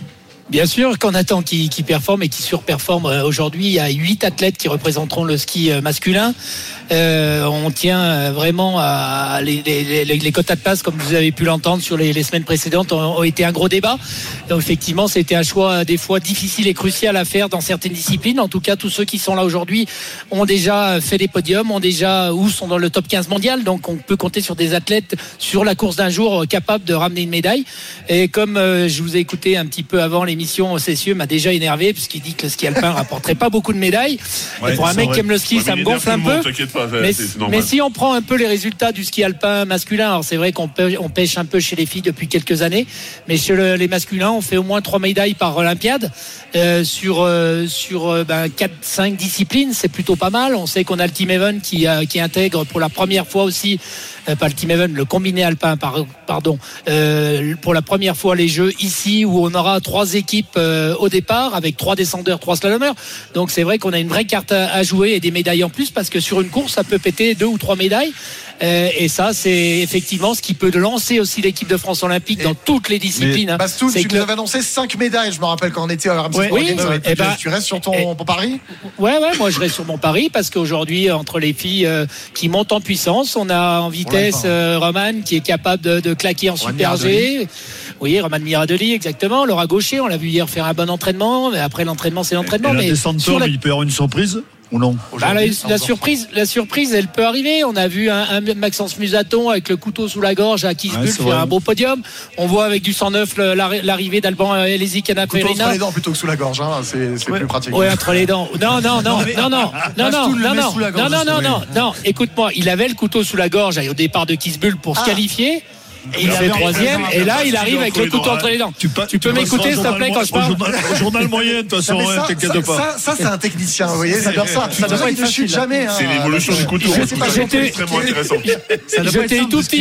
Bien sûr qu'on attend qu'ils qui performent et qu'ils surperforment. Aujourd'hui, il y a huit athlètes qui représenteront le ski masculin. Euh, on tient vraiment à les, les, les, les quotas de place, comme vous avez pu l'entendre sur les, les semaines précédentes, ont, ont été un gros débat. Donc, effectivement, c'était un choix des fois difficile et crucial à faire dans certaines disciplines. En tout cas, tous ceux qui sont là aujourd'hui ont déjà fait des podiums, ont déjà ou sont dans le top quinze mondial. Donc, on peut compter sur des athlètes sur la course d'un jour capables de ramener une médaille. Et comme euh, je vous ai écouté un petit peu avant les L'émission Cessieux m'a déjà énervé puisqu'il dit que le ski alpin rapporterait pas beaucoup de médailles. Ouais, pour un mec vrai. qui aime le ski, ouais, ça me gonfle un peu. Pas, mais, mais si on prend un peu les résultats du ski alpin masculin, alors c'est vrai qu'on pêche, on pêche un peu chez les filles depuis quelques années, mais chez le, les masculins, on fait au moins trois médailles par Olympiade euh, sur euh, sur euh, ben, quatre cinq disciplines, c'est plutôt pas mal. On sait qu'on a le Team Even qui euh, qui intègre pour la première fois aussi. Euh, pas le Team Even, le combiné alpin, par, pardon, euh, pour la première fois les Jeux ici où on aura trois équipes euh, au départ avec trois descendeurs, trois slalomeurs. Donc c'est vrai qu'on a une vraie carte à, à jouer et des médailles en plus parce que sur une course ça peut péter deux ou trois médailles. Euh, et ça, c'est effectivement ce qui peut lancer aussi l'équipe de France olympique et dans toutes les disciplines. Bastoun, tu que... nous avais annoncé cinq médailles. Je me rappelle quand on était à Ramsey. Oui, oui, et ben, tu restes sur ton et... pari ? Ouais, ouais, moi je reste sur mon pari parce qu'aujourd'hui, entre les filles euh, qui montent en puissance, on a en vitesse euh, Romane qui est capable de, de claquer en Roman Super G. Oui, Romane Miradoli, exactement. Laura Gaucher, on l'a vu hier faire un bon entraînement. Mais après l'entraînement, c'est l'entraînement. Et la mais descente, sur la... il peut y avoir une surprise ou non? Bah, la, la surprise, la surprise, elle peut arriver. On a vu un, un Maxence Musaton avec le couteau sous la gorge à Kitzbühel ouais, faire vrai. un beau podium. On voit avec du cent neuf l'arrivée d'Alban Elezi Canaperina. Couteau entre les dents plutôt que sous la gorge, hein. c'est, c'est ouais. plus pratique. Oui, entre les dents. Non, non, non, non, non, non, non, non, non, non, non, non, non, non. Écoute-moi, il avait le couteau sous la gorge au départ de Kitzbühel pour ah. se qualifier. Et il fait troisième et là il arrive avec le couteau entre les dents. Tu, pas, tu peux tu m'écouter s'il te plaît quand je parle. Au journal moyen de toute façon, ça, t'inquiète ça, pas. Ça, ça c'est un technicien, vous voyez, ça doit ça. Ça doit pas chute jamais. C'est l'évolution du couteau. C'est extrêmement intéressant. Je t'ai tout petit.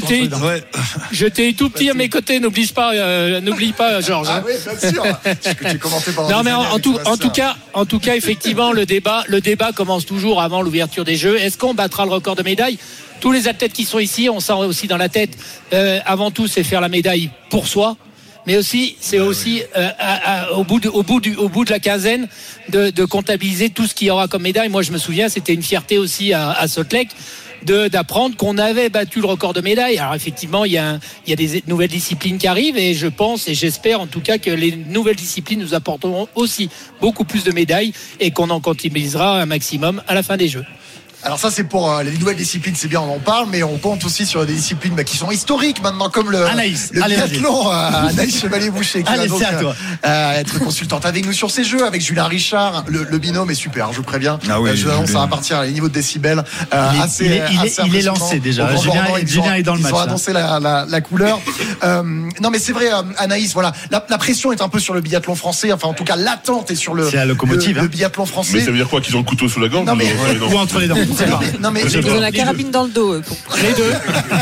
Je t'ai tout petit à mes côtés. N'oublie pas, n'oublie pas, Georges. Ah oui, bien sûr. Tu commentais pendant. Non mais en tout, en tout cas, en tout cas, effectivement, le débat, le débat commence toujours avant l'ouverture des Jeux. Est-ce qu'on battra le record de médailles? Tous les athlètes qui sont ici, on sent aussi dans la tête, euh, avant tout, c'est faire la médaille pour soi, mais aussi, c'est aussi euh, à, à, au, bout de, au, bout du, au bout de la quinzaine, de, de comptabiliser tout ce qu'il y aura comme médaille. Moi, je me souviens, c'était une fierté aussi à, à Salt Lake de, d'apprendre qu'on avait battu le record de médailles. Alors effectivement, il y a, un, il y a des nouvelles disciplines qui arrivent et je pense et j'espère en tout cas que les nouvelles disciplines nous apporteront aussi beaucoup plus de médailles et qu'on en comptabilisera un maximum à la fin des Jeux. Alors ça c'est pour euh, les nouvelles disciplines, c'est bien on en parle, mais on compte aussi sur des disciplines bah, qui sont historiques maintenant comme le, Anaïs, le allez, biathlon. Euh, Anaïs Chevalier-Boucher qui allez, va donc euh, euh, être consultante avec nous sur ces jeux, avec Julien Richard. Le, le binôme est super, je vous préviens. Ah oui, euh, je vous annonce, ça va partir à les niveaux de décibels euh, il est, assez, il est, il assez est, il est lancé déjà. Julien, Julien est dans le match. Ils ont annoncé la, la, la couleur. euh, non mais c'est vrai, euh, Anaïs, voilà, la, la pression est un peu sur le biathlon français. Enfin en tout cas l'attente est sur le, c'est la locomotive, le, hein. le biathlon français. Mais ça veut dire quoi, qu'ils ont le couteau sous la gorge? Non mais ou entre les dents. Non mais ils ont la carabine dans le dos. Pour... Les deux.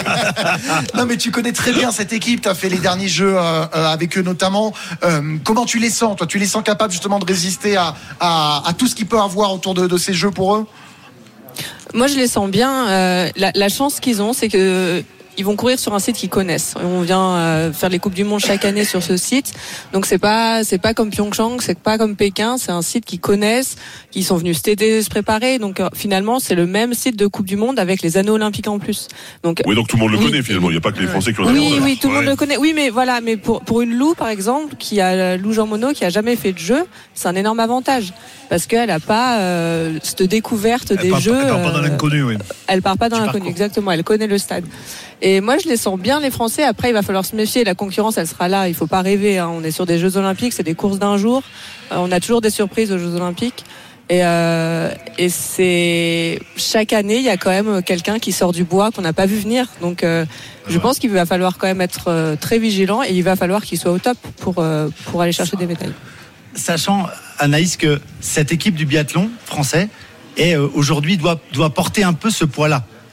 Non mais tu connais très bien cette équipe, tu as fait les derniers jeux euh, avec eux notamment. Euh, comment tu les sens, toi? Tu les sens capables justement de résister à, à, à tout ce qu'il peut avoir autour de, de ces jeux pour eux? Moi je les sens bien. Euh, la, la chance qu'ils ont, c'est que ils vont courir sur un site qu'ils connaissent. On vient euh, faire les coupes du monde chaque année sur ce site, donc c'est pas c'est pas comme Pyeongchang, c'est pas comme Pékin, c'est un site qu'ils connaissent, qui sont venus cet été se préparer. Donc euh, finalement c'est le même site de coupe du monde avec les anneaux olympiques en plus. Donc oui, donc tout le monde le oui. connaît finalement. Il n'y a pas que les Français qui ont. Oui, oui, oui, tout le ouais. monde le connaît. Oui, mais voilà, mais pour pour une Lou par exemple, qui a Lou Jean Monod, qui a jamais fait de jeu, c'est un énorme avantage parce qu'elle a pas euh, cette découverte elle des part, jeux. Elle part pas dans l'inconnu, oui. Elle part pas dans l'inconnu, exactement. Elle connaît le stade. Et moi, je les sens bien, les Français. Après, il va falloir se méfier. La concurrence, elle sera là. Il faut pas rêver. Hein. On est sur des Jeux Olympiques, c'est des courses d'un jour. Euh, on a toujours des surprises aux Jeux Olympiques. Et, euh, et c'est chaque année, il y a quand même quelqu'un qui sort du bois qu'on n'a pas vu venir. Donc, euh, je pense qu'il va falloir quand même être euh, très vigilant et il va falloir qu'il soit au top pour euh, pour aller chercher des médailles. Sachant, Anaïs, que cette équipe du biathlon français est euh, aujourd'hui doit doit porter un peu ce poids-là.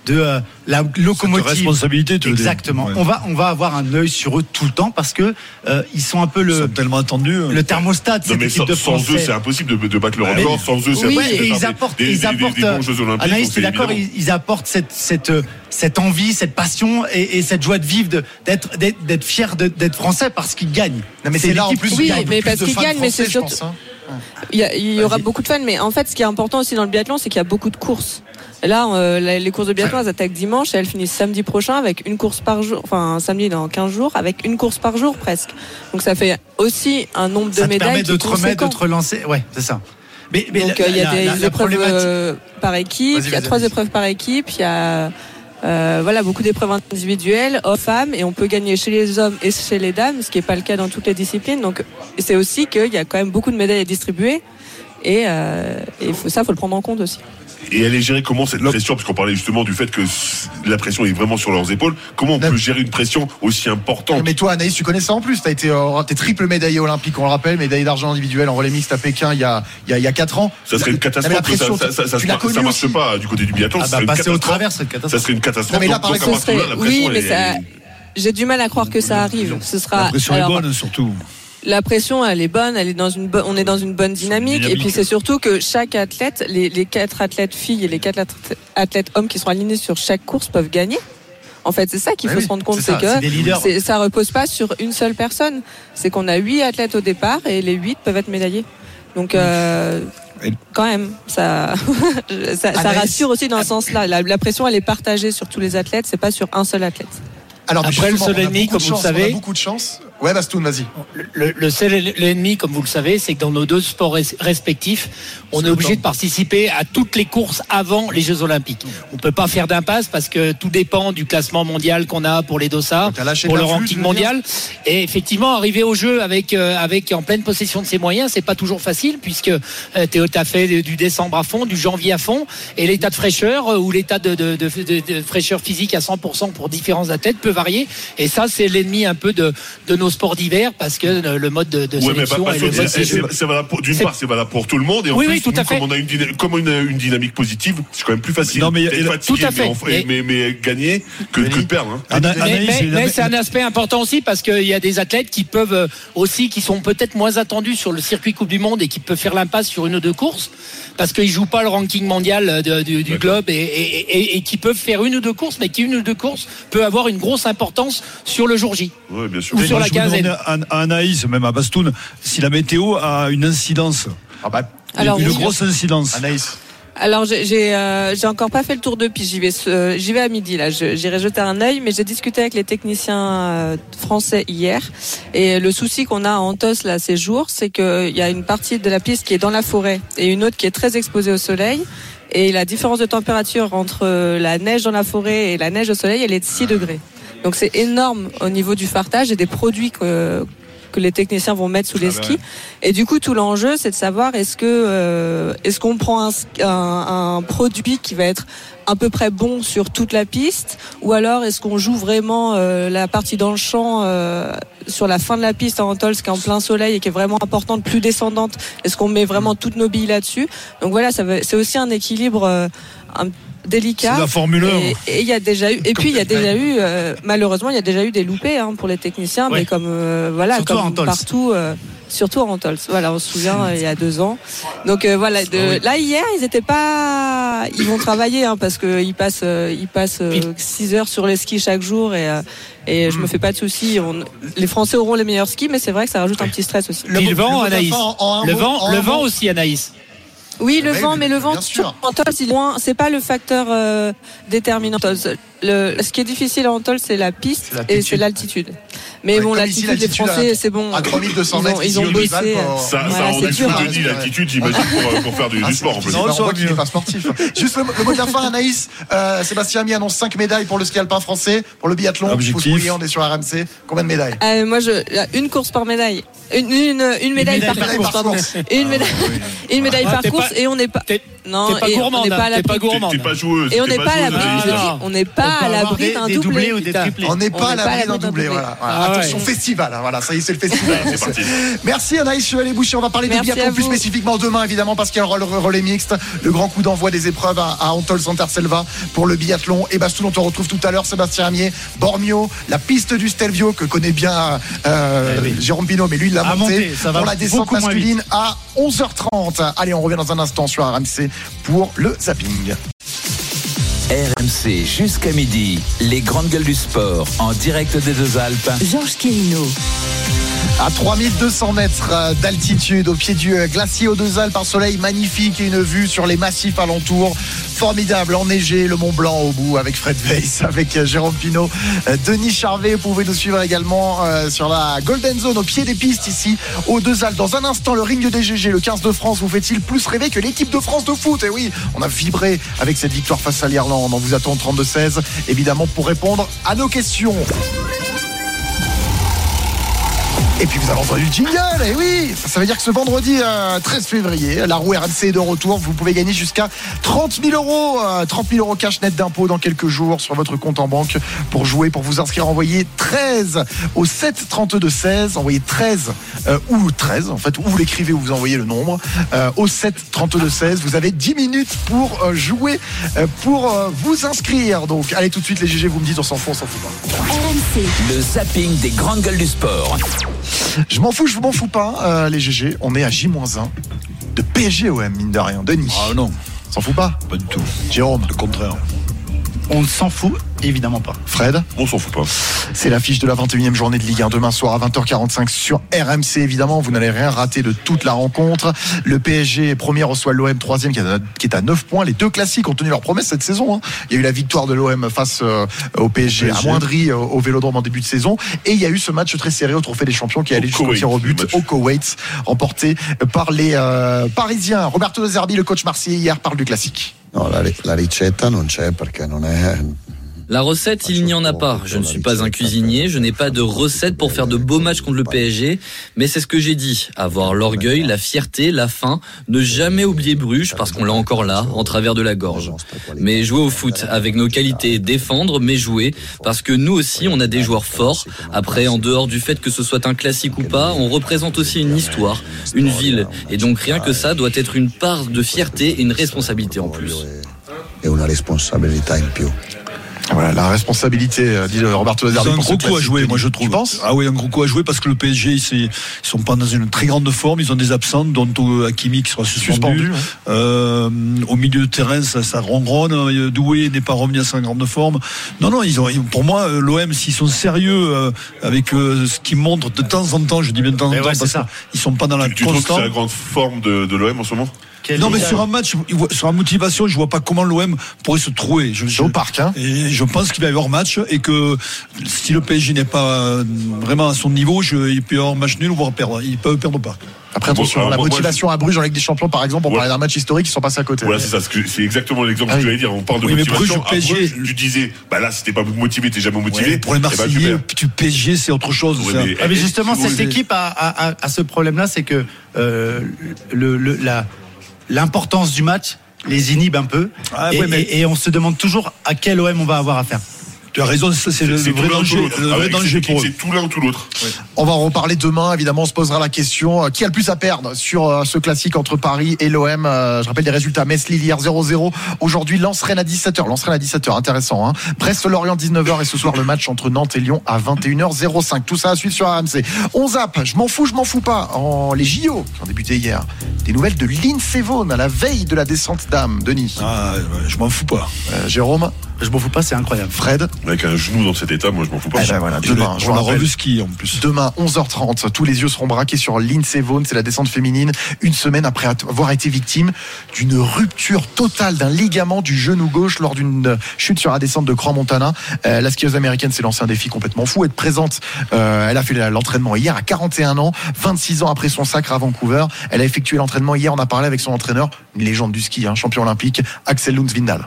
de euh, la locomotive. Cette responsabilité, tu veux dire. Exactement. Ouais. On va, on va avoir un œil sur eux tout le temps parce que euh, ils sont un peu le. Ils sont tellement attendus. Le thermostat de Non cette mais équipe sans, de sans Français. eux, c'est impossible de, de battre le Ouais, record. Sans eux, c'est oui, impossible et de ils faire apportent, des, ils des, apportent, des, des bons Jeux Olympiques. Anaïs, donc t'es c'est d'accord, évident. ils, ils apportent cette, cette, cette envie, cette passion et, et cette joie de vivre, de, d'être, d'être, d'être fier de, d'être français parce qu'ils gagnent. Non, mais c'est, c'est là en plus, oui, il y a mais plus parce de qu'ils fans gagnent, mais français, c'est je surtout. pense, hein. Il y, a, il y aura beaucoup de fans, mais en fait, ce qui est important aussi dans le biathlon, c'est qu'il y a beaucoup de courses. Et là, euh, les courses de biathlon, elles attaquent dimanche et elles finissent samedi prochain avec une course par jour, enfin samedi dans quinze jours, avec une course par jour presque. Donc ça fait aussi un nombre de ça médailles. Ça te permet de te remettre, de te conséquent. relancer. Ouais, c'est ça. Mais, mais Donc la, il y a la, des la, la épreuves euh, par équipe, il y a trois vas-y. épreuves par équipe, il y a euh, voilà, beaucoup d'épreuves individuelles, hommes-femmes, et on peut gagner chez les hommes et chez les dames, ce qui n'est pas le cas dans toutes les disciplines. Donc c'est aussi qu'il y a quand même beaucoup de médailles à distribuer. Et, euh, et faut, ça, faut le prendre en compte aussi. Et elle est gérée comment cette pression? Parce qu'on parlait justement du fait que la pression est vraiment sur leurs épaules. Comment on peut gérer une pression aussi importante? Mais toi, Anaïs, tu connais ça en plus. T'as été euh, t'es triple médaillé olympique, on le rappelle, médaille d'argent individuelle en relais mixte à Pékin il y a il y a, il y a quatre ans. Ça serait une catastrophe. pression, ça, ça, ça, tu ça, l'as ça marche aussi. pas du côté du biathlon. Ah bah, passer au travers, cette catastrophe. Ça serait une catastrophe. Non, mais là, par donc, exemple, donc, à partir de là, la pression, oui, mais elle est- ça, j'ai du mal à croire que ça arrive. Ce sera. La pression alors, est bonne, surtout. La pression, elle est bonne, elle est dans une bo- on est dans une bonne dynamique, dynamique. et puis c'est surtout que chaque athlète, les, les quatre athlètes filles et les quatre athlètes, athlètes hommes qui seront alignés sur chaque course peuvent gagner. En fait, c'est ça qu'il Ouais, faut oui, se rendre compte, c'est c'est, ça, c'est que des leaders. c'est, ça repose pas sur une seule personne. C'est qu'on a huit athlètes au départ et les huit peuvent être médaillés. Donc euh, quand même, ça, ça, ça Anaïs, rassure aussi dans ce sens-là. La, la pression, elle est partagée sur tous les athlètes, c'est pas sur un seul athlète. Alors, Après, le justement, seul on a ennemi, beaucoup de comme vous le chance, on a savez- beaucoup de chance. Ouais, Bastoun, vas-y. Le, le seul ennemi, comme vous le savez, c'est que dans nos deux sports res- respectifs, on C'est est obligé le de participer à toutes les courses avant les Jeux Olympiques. On peut pas faire d'impasse parce que tout dépend du classement mondial qu'on a pour les dossards, T'as lâché pour de le la vue, ranking tu veux mondial. Et effectivement, arriver au jeu avec euh, avec en pleine possession de ses moyens, c'est pas toujours facile puisque euh, t'es t'as fait du décembre à fond, du janvier à fond, et l'état de fraîcheur euh, ou l'état de, de, de, de, de fraîcheur physique à cent pour cent pour différents athlètes peut varier. Et ça, c'est l'ennemi un peu de de nos sports d'hiver parce que le, le mode de, de Ouais, mais sélection pas, et pas le mode c'est, de c'est, jeu. c'est valable pour, d'une C'est- part, c'est valable pour tout le monde. Et en Oui, plus, oui, tout à nous, fait. comme on a une, dyna- comme une, une dynamique positive, c'est quand même plus facile Non, mais il y a- d'être fatigué, tout à fait. mais, en- et- mais, mais gagner que, que de perdre. Hein. Ana- Mais, Anaïs, mais- c'est la- mais c'est un aspect important aussi parce qu'il y a des athlètes qui peuvent euh, aussi, qui sont peut-être moins attendus sur le circuit Coupe du Monde et qui peuvent faire l'impasse sur une ou deux courses parce qu'ils jouent pas le ranking mondial de- du, du globe et, et, et, et qui peuvent faire une ou deux courses, mais qui une ou deux courses peut avoir une grosse importance sur le jour J. Ouais, bien sûr. Ou sur Moi, la je me quinzaine. demandais à, à Anaïs, même à Bastoun, si la météo a une incidence, Ah bah, Alors, une oui. grosse incidence. Anaïs. Alors j'ai j'ai, euh, j'ai encore pas fait le tour de piste. J'y vais euh, j'y vais à midi là. Je- J'irai jeter un œil, mais j'ai discuté avec les techniciens euh, français hier. Et le souci qu'on a à Antos là ces jours, c'est que il y a une partie de la piste qui est dans la forêt et une autre qui est très exposée au soleil. Et la différence de température entre la neige dans la forêt et la neige au soleil, elle est de six degrés. Donc c'est énorme au niveau du fartage et des produits que que les techniciens vont mettre sous les Ah bah skis. ouais. Et du coup, tout l'enjeu, c'est de savoir est-ce que euh, est-ce qu'on prend un, un, un produit qui va être à peu près bon sur toute la piste, ou alors est-ce qu'on joue vraiment euh, la partie dans le champ euh, sur la fin de la piste à Antols, qui est en plein soleil et qui est vraiment importante, plus descendante. Est-ce qu'on met vraiment toutes nos billes là-dessus? Donc voilà, ça va, c'est aussi un équilibre euh, un, délicat. C'est la Formule un. Et- Et il y a déjà eu, et puis il y a déjà eu, euh, malheureusement, il y a déjà eu des loupés hein, pour les techniciens, Ouais. mais comme euh, voilà, Surtout à comme Antols. partout. Euh, Surtout à Antols. Voilà, on se souvient euh, il y a deux ans. Donc euh, voilà. De, là hier, ils étaient pas. Ils vont travailler hein, parce que ils passent, euh, ils passent six heures sur les skis chaque jour et euh, et je me fais pas de soucis. On- Les Français auront les meilleurs skis, mais c'est vrai que ça rajoute un petit stress aussi. Puis le vent, mot Anaïs. d'enfant en- en un Le mot, vent, en le un vent mot. aussi, Anaïs. Oui, le Oui, vent, mais le vent bien sûr. sur Antols, il est moins. C'est pas le facteur euh, déterminant. Le, ce qui est difficile à Antols, c'est la piste C'est l'altitude. et c'est l'altitude. Mais Ouais, bon, comme ici, l'altitude, les l'altitude, Français, à- c'est bon. à trois mille deux cents Ils ont- mètres, Ils ici, ont aux bossé. Alpes, euh, Ça, Ouais, ça rend c'est du dur, coup hein. Denis l'altitude, j'imagine, pour, pour faire du, Ah, du c'est sport en difficile, plus. on ça voit va qu'il mieux. n'est pas sportif. Juste le, le mot de la fin, Anaïs. Euh, Sébastien Ami annonce cinq médailles pour le ski alpin français, pour le biathlon. Objectif. Faut se mouiller, on est sur R M C. Combien de médailles? Euh, moi, je, une course par médaille. Une, une, une médaille médaille par par course, course. pardon. Une médaille, une médaille Ah, par t'es course. course et on n'est pas. T'es, non, t'es pas et gourmande. on n'est pas à T'es pas l'abri. gourmande. T'es pas joueuse. Et on t'es n'est pas à joueuse, l'abri. Anaïs. je dis, On n'est pas à l'abri d'un des doublé. doublés ou des triplés. On n'est pas à l'abri d'un doublé. doublé. Voilà. Voilà. Ah ouais. Attention, festival. hein, Voilà, ça y est, c'est le festival. C'est parti. Merci Anaïs Chevalier-Boucher. On va parler Merci de à biathlon plus vous. spécifiquement demain, évidemment, parce qu'il y a le relais mixte. Le grand coup d'envoi des épreuves à, à Antol Santerselva pour le biathlon. Et Bastoul, on te retrouve tout à l'heure. Sébastien Amier, Bormio, la piste du Stelvio que connaît bien euh, Eh oui. Jérôme Pinault, mais lui, il l'a À monté monter, ça va pour la descente beaucoup moins masculine à onze heures trente. Allez, on revient dans un instant sur R M C pour le zapping. R M C jusqu'à midi, les grandes gueules du sport en direct des Deux Alpes. Georges Quirino. À trois mille deux cents mètres d'altitude, au pied du glacier aux Deux Alpes, un soleil magnifique et une vue sur les massifs alentours. Formidable, enneigé, le Mont Blanc au bout avec Fred Weiss, avec Jérôme Pinault, Denis Charvet. Vous pouvez nous suivre également sur la Golden Zone, au pied des pistes ici aux Deux Alpes. Dans un instant, le ring des G G, le quinze de France, vous fait-il plus rêver que l'équipe de France de foot? Et oui, on a vibré avec cette victoire face à l'Irlande. On vous attend au trente-deux seize, évidemment, pour répondre à nos questions. Et puis vous avez entendu le jingle, et oui, ça veut dire que ce vendredi euh, treize février, la roue R M C est de retour. Vous pouvez gagner jusqu'à trente mille euros, euh, trente mille euros cash net d'impôt dans quelques jours sur votre compte en banque. Pour jouer, pour vous inscrire, envoyez treize au sept trente-deux seize. Envoyez treize euh, ou treize, en fait, ou vous l'écrivez ou vous envoyez le nombre euh, au sept trente-deux seize. Vous avez dix minutes pour euh, jouer, euh, pour euh, vous inscrire. Donc allez tout de suite les G G, vous me dites on s'en fout, on s'en fout pas. R M C. Le zapping des grandes gueules du sport. Je m'en fous, je m'en fous pas, euh, les G G. On est à J moins un de P S G O M, mine de rien. Denis. Ah non, S'en fout pas? pas du tout. Jérôme. Le contraire. On ne s'en fout évidemment pas. Fred. On s'en fout pas. C'est l'affiche de la vingt et unième journée de Ligue un demain soir à vingt heures quarante-cinq sur R M C. Évidemment, vous n'allez rien rater de toute la rencontre. Le P S G premier reçoit l'O M troisième qui est à neuf points. Les deux classiques ont tenu leur promesse cette saison. Il y a eu la victoire de l'O M face au P S G amoindri au Vélodrome en début de saison. Et il y a eu ce match très serré au Trophée des Champions qui est allé jusqu'au tir au but au Koweït, remporté par les euh, Parisiens. Roberto De Zerbi, le coach marseillais, hier parle du classique. No, la, la ricetta non c'è perché non è. La recette, il n'y en a pas. Je ne suis pas un cuisinier, je n'ai pas de recette pour faire de beaux matchs contre le P S G, mais c'est ce que j'ai dit. Avoir l'orgueil, la fierté, la faim, ne jamais oublier Bruges parce qu'on l'a encore là, en travers de la gorge. Mais jouer au foot avec nos qualités, défendre, mais jouer, parce que nous aussi on a des joueurs forts. Après, en dehors du fait que ce soit un classique ou pas, on représente aussi une histoire, une ville, et donc rien que ça doit être une part de fierté et une responsabilité en plus. Et una responsabilità in più. Voilà, la responsabilité, dit Roberto De Zerbi. C'est un gros coup à jouer, moi je trouve. Tu penses ? Ah oui, un gros coup à jouer parce que le P S G, ils, ils sont pas dans une très grande forme. Ils ont des absents, dont Hakimi qui sera suspendu. suspendu hein. euh, au milieu de terrain, ça, ça ronronne. Doué n'est pas revenu à sa grande forme. Non, non, ils ont. Pour moi, l'O M, s'ils sont sérieux euh, avec euh, ce qu'ils montrent de temps en temps, je dis bien de temps en temps, ouais, parce qu'ils sont pas dans la Tu, tu trouves que constante. c'est la grande forme de, de l'O M en ce moment? Quel non, mais visage. sur un match, sur la motivation, je vois pas comment l'O M pourrait se trouver. Je, je, au parc, hein. Et je pense qu'il va y avoir match et que si le P S G n'est pas vraiment à son niveau, je, il peut y avoir match nul ou voire perdre. Il peut perdre au parc. Après, attention, Bon, la moi, motivation moi, à Bruges en Ligue des Champions, par exemple, on ouais. parlait d'un match historique, ils sont passés à côté. Voilà, c'est ça. C'est exactement l'exemple ah, que oui. tu allais dire. On parle de oui, motivation. Mais Bruges, P S G, à Bruges, tu disais, bah là, si t'es pas motivé, t'es jamais motivé. Ouais, pour les Marseillais, le P S G, c'est autre chose. Ouais, ça. mais, Ah, mais justement, oui, cette oui. équipe a, a, a, a ce problème-là, c'est que euh, le, le, la, l'importance du match les inhibe un peu. Ah, et, ouais, mais... et, et on se demande toujours à quel O M on va avoir affaire. Tu as raison, ça c'est le, le vrai danger, le vrai danger pour eux. C'est tout l'un ou tout l'autre. Ouais. On va en reparler demain, évidemment, on se posera la question, qui a le plus à perdre sur euh, ce classique entre Paris et l'O M. Euh, je rappelle les résultats, Metz-Lille hier zéro zéro, aujourd'hui Lens-Rennes à dix-sept heures, Lens-Rennes à dix-sept heures, intéressant, hein. Brest-Lorient dix-neuf heures et ce soir le match entre Nantes et Lyon à vingt et une heures cinq. Tout ça à suivre sur R M C. On zappe, je m'en fous, je m'en fous pas, en les J O qui ont débuté hier. Des nouvelles de Lindsey Vonn à la veille de la descente d'âme, Denis. Ah, je m'en fous pas. Euh, Jérôme. Je m'en fous pas, c'est incroyable. Fred. Avec un genou dans cet état, moi je m'en fous pas. Eh ben voilà, demain, je on a rappelle, revu ski en plus. Demain, onze heures trente, tous les yeux seront braqués sur Lindsey Vonn, c'est la descente féminine, une semaine après avoir été victime d'une rupture totale d'un ligament du genou gauche lors d'une chute sur la descente de Grand Montana. Euh, la skieuse américaine s'est lancée un défi complètement fou, être présente. Euh, elle a fait l'entraînement hier à quarante et un ans, vingt-six ans après son sacre à Vancouver. Elle a effectué l'entraînement hier, on a parlé avec son entraîneur, une légende du ski, hein, champion olympique, Axel Lundvindal.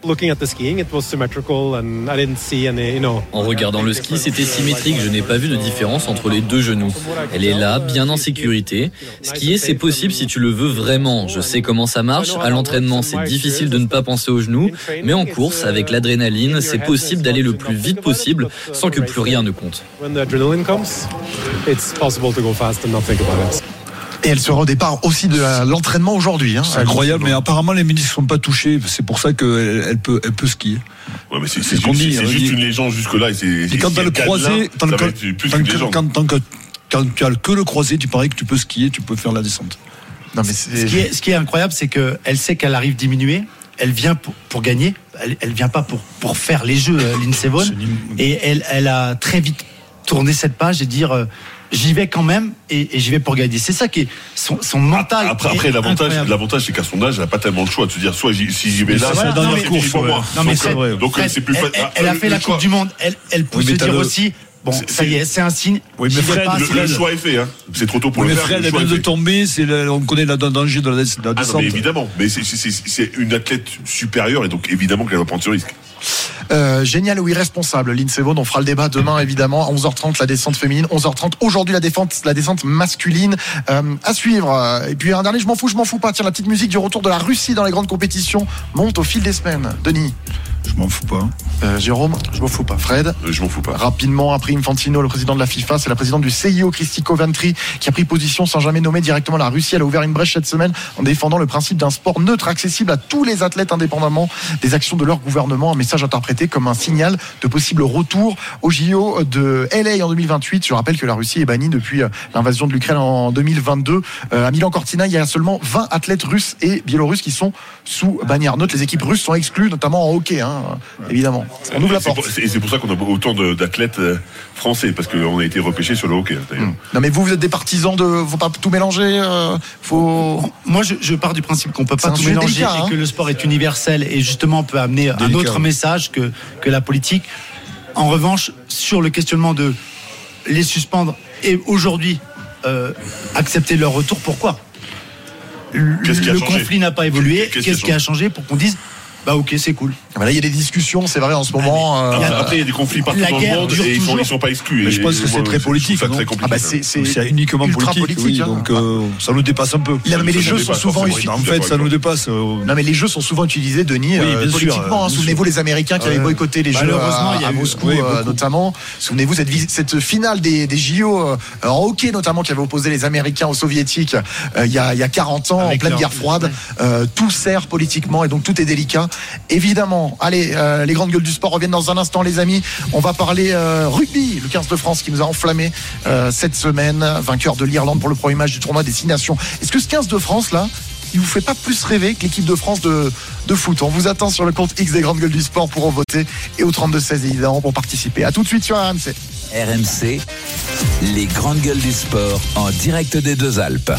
En regardant le ski, c'était symétrique, je n'ai pas vu de différence entre les deux genoux. Elle est là, bien en sécurité. Skier, c'est possible si tu le veux vraiment. Je sais comment ça marche. À l'entraînement, c'est difficile de ne pas penser aux genoux. Mais en course, avec l'adrénaline, c'est possible d'aller le plus vite possible sans que plus rien ne compte. Et elle sera au départ aussi de l'entraînement aujourd'hui. Hein, c'est incroyable, mais apparemment les ménisques ne sont pas touchés. C'est pour ça qu'elle elle peut, elle peut skier. Ouais, mais c'est, c'est, c'est, juste, c'est juste une légende jusque-là. Et, c'est, et quand tu as le croisé, quand, quand, quand, quand tu as que le croisé, tu parais que tu peux skier, tu peux faire la descente. Non, mais c'est... Ce, qui est, ce qui est incroyable, c'est qu'elle sait qu'elle arrive diminuée. Elle vient pour, pour gagner. Elle, elle vient pas pour, pour faire les jeux, Lindsey Vonn. Et elle, elle a très vite tourné cette page et dire. Euh, J'y vais quand même et, et j'y vais pour gagner. C'est ça qui est son, son mental. Après, après l'avantage, l'avantage, c'est qu'à son âge, elle n'a pas tellement le choix de se dire soit j'y, si j'y vais là, c'est la dernière course pour moi. Non, mais c'est vrai. Donc c'est plus facile. Elle, elle a fait la Coupe du Monde. Elle, elle peut se dire aussi. Bon, c'est, ça y est, c'est un signe. Oui, mais Fred, pas, le, le choix est fait. Hein. C'est trop tôt pour oui, le mais faire. Fred, elle vient de tomber. C'est le, on connaît le danger de la, de la descente. Ah non, mais évidemment. Mais c'est, c'est, c'est, c'est une athlète supérieure et donc évidemment qu'elle va prendre ce risque. Euh, génial ou irresponsable, Lindsey Vonn, on fera le débat demain évidemment à onze heures trente la descente féminine, onze heures trente aujourd'hui la descente, la descente masculine euh, à suivre. Et puis un dernier, je m'en fous, je m'en fous pas. Tiens, la petite musique du retour de la Russie dans les grandes compétitions monte au fil des semaines. Denis. Je m'en fous pas. Euh, Jérôme, je m'en fous pas. Fred, euh, je m'en fous pas. Rapidement, après Infantino, le président de la FIFA, c'est la présidente du C I O, Kristi Coventry, qui a pris position sans jamais nommer directement la Russie. Elle a ouvert une brèche cette semaine en défendant le principe d'un sport neutre, accessible à tous les athlètes indépendamment des actions de leur gouvernement. Un message interprété comme un signal de possible retour au J O de L A en deux mille vingt-huit. Je rappelle que la Russie est bannie depuis l'invasion de l'Ukraine en deux mille vingt-deux. Euh, à Milan Cortina, il y a seulement vingt athlètes russes et biélorusses qui sont sous bannière neutre. Les équipes russes sont exclues, notamment en hockey, hein, évidemment. On ouvre la porte. Et c'est pour ça qu'on a autant de, d'athlètes français, parce qu'on a été repêchés sur le hockey. D'ailleurs. Mmh. Non mais vous, vous êtes des partisans de... Faut pas tout mélanger euh, faut... Moi, je, je pars du principe qu'on peut pas tout mélanger délicat, hein. Et que le sport est universel et justement peut amener délicat. Un autre message que, que la politique. En revanche, sur le questionnement de les suspendre et aujourd'hui euh, accepter leur retour, pourquoi ? Le, le conflit n'a pas évolué. Qu'est-ce, Qu'est-ce qui a changé pour qu'on dise bah ok, c'est cool. Bah là il y a des discussions, c'est vrai en ce moment. Ah, euh... Après il y a des conflits partout dans le monde et ils sont, ils sont pas exclus. Mais je pense que c'est très politique. C'est très compliqué. Ah bah c'est, c'est, c'est uniquement politique. politique oui, hein. Donc euh, ça nous dépasse un peu. Là, mais les jeux sont souvent utilisés. En fait, ça nous dépasse. Non mais les jeux sont souvent utilisés, Denis, oui, euh, politiquement. Sûr, Souvenez-vous les Américains qui avaient boycotté les jeux à, à Moscou, oui, euh, notamment. Souvenez-vous cette, cette finale des, des J O euh, en hockey notamment qui avait opposé les Américains aux Soviétiques euh, il y a il y a quarante ans en pleine guerre froide. Tout sert politiquement et donc tout est délicat. Évidemment. Allez, euh, les grandes gueules du sport reviennent dans un instant, les amis. On va parler euh, rugby, le quinze de France qui nous a enflammé euh, cette semaine, vainqueur de l'Irlande pour le premier match du tournoi des Six Nations. Est-ce que ce quinze de France là, il vous fait pas plus rêver que l'équipe de France de, de foot? On vous attend sur le compte X des grandes gueules du sport pour en voter et au trente-deux seize évidemment pour participer. À tout de suite sur R M C. R M C, les grandes gueules du sport en direct des Deux Alpes.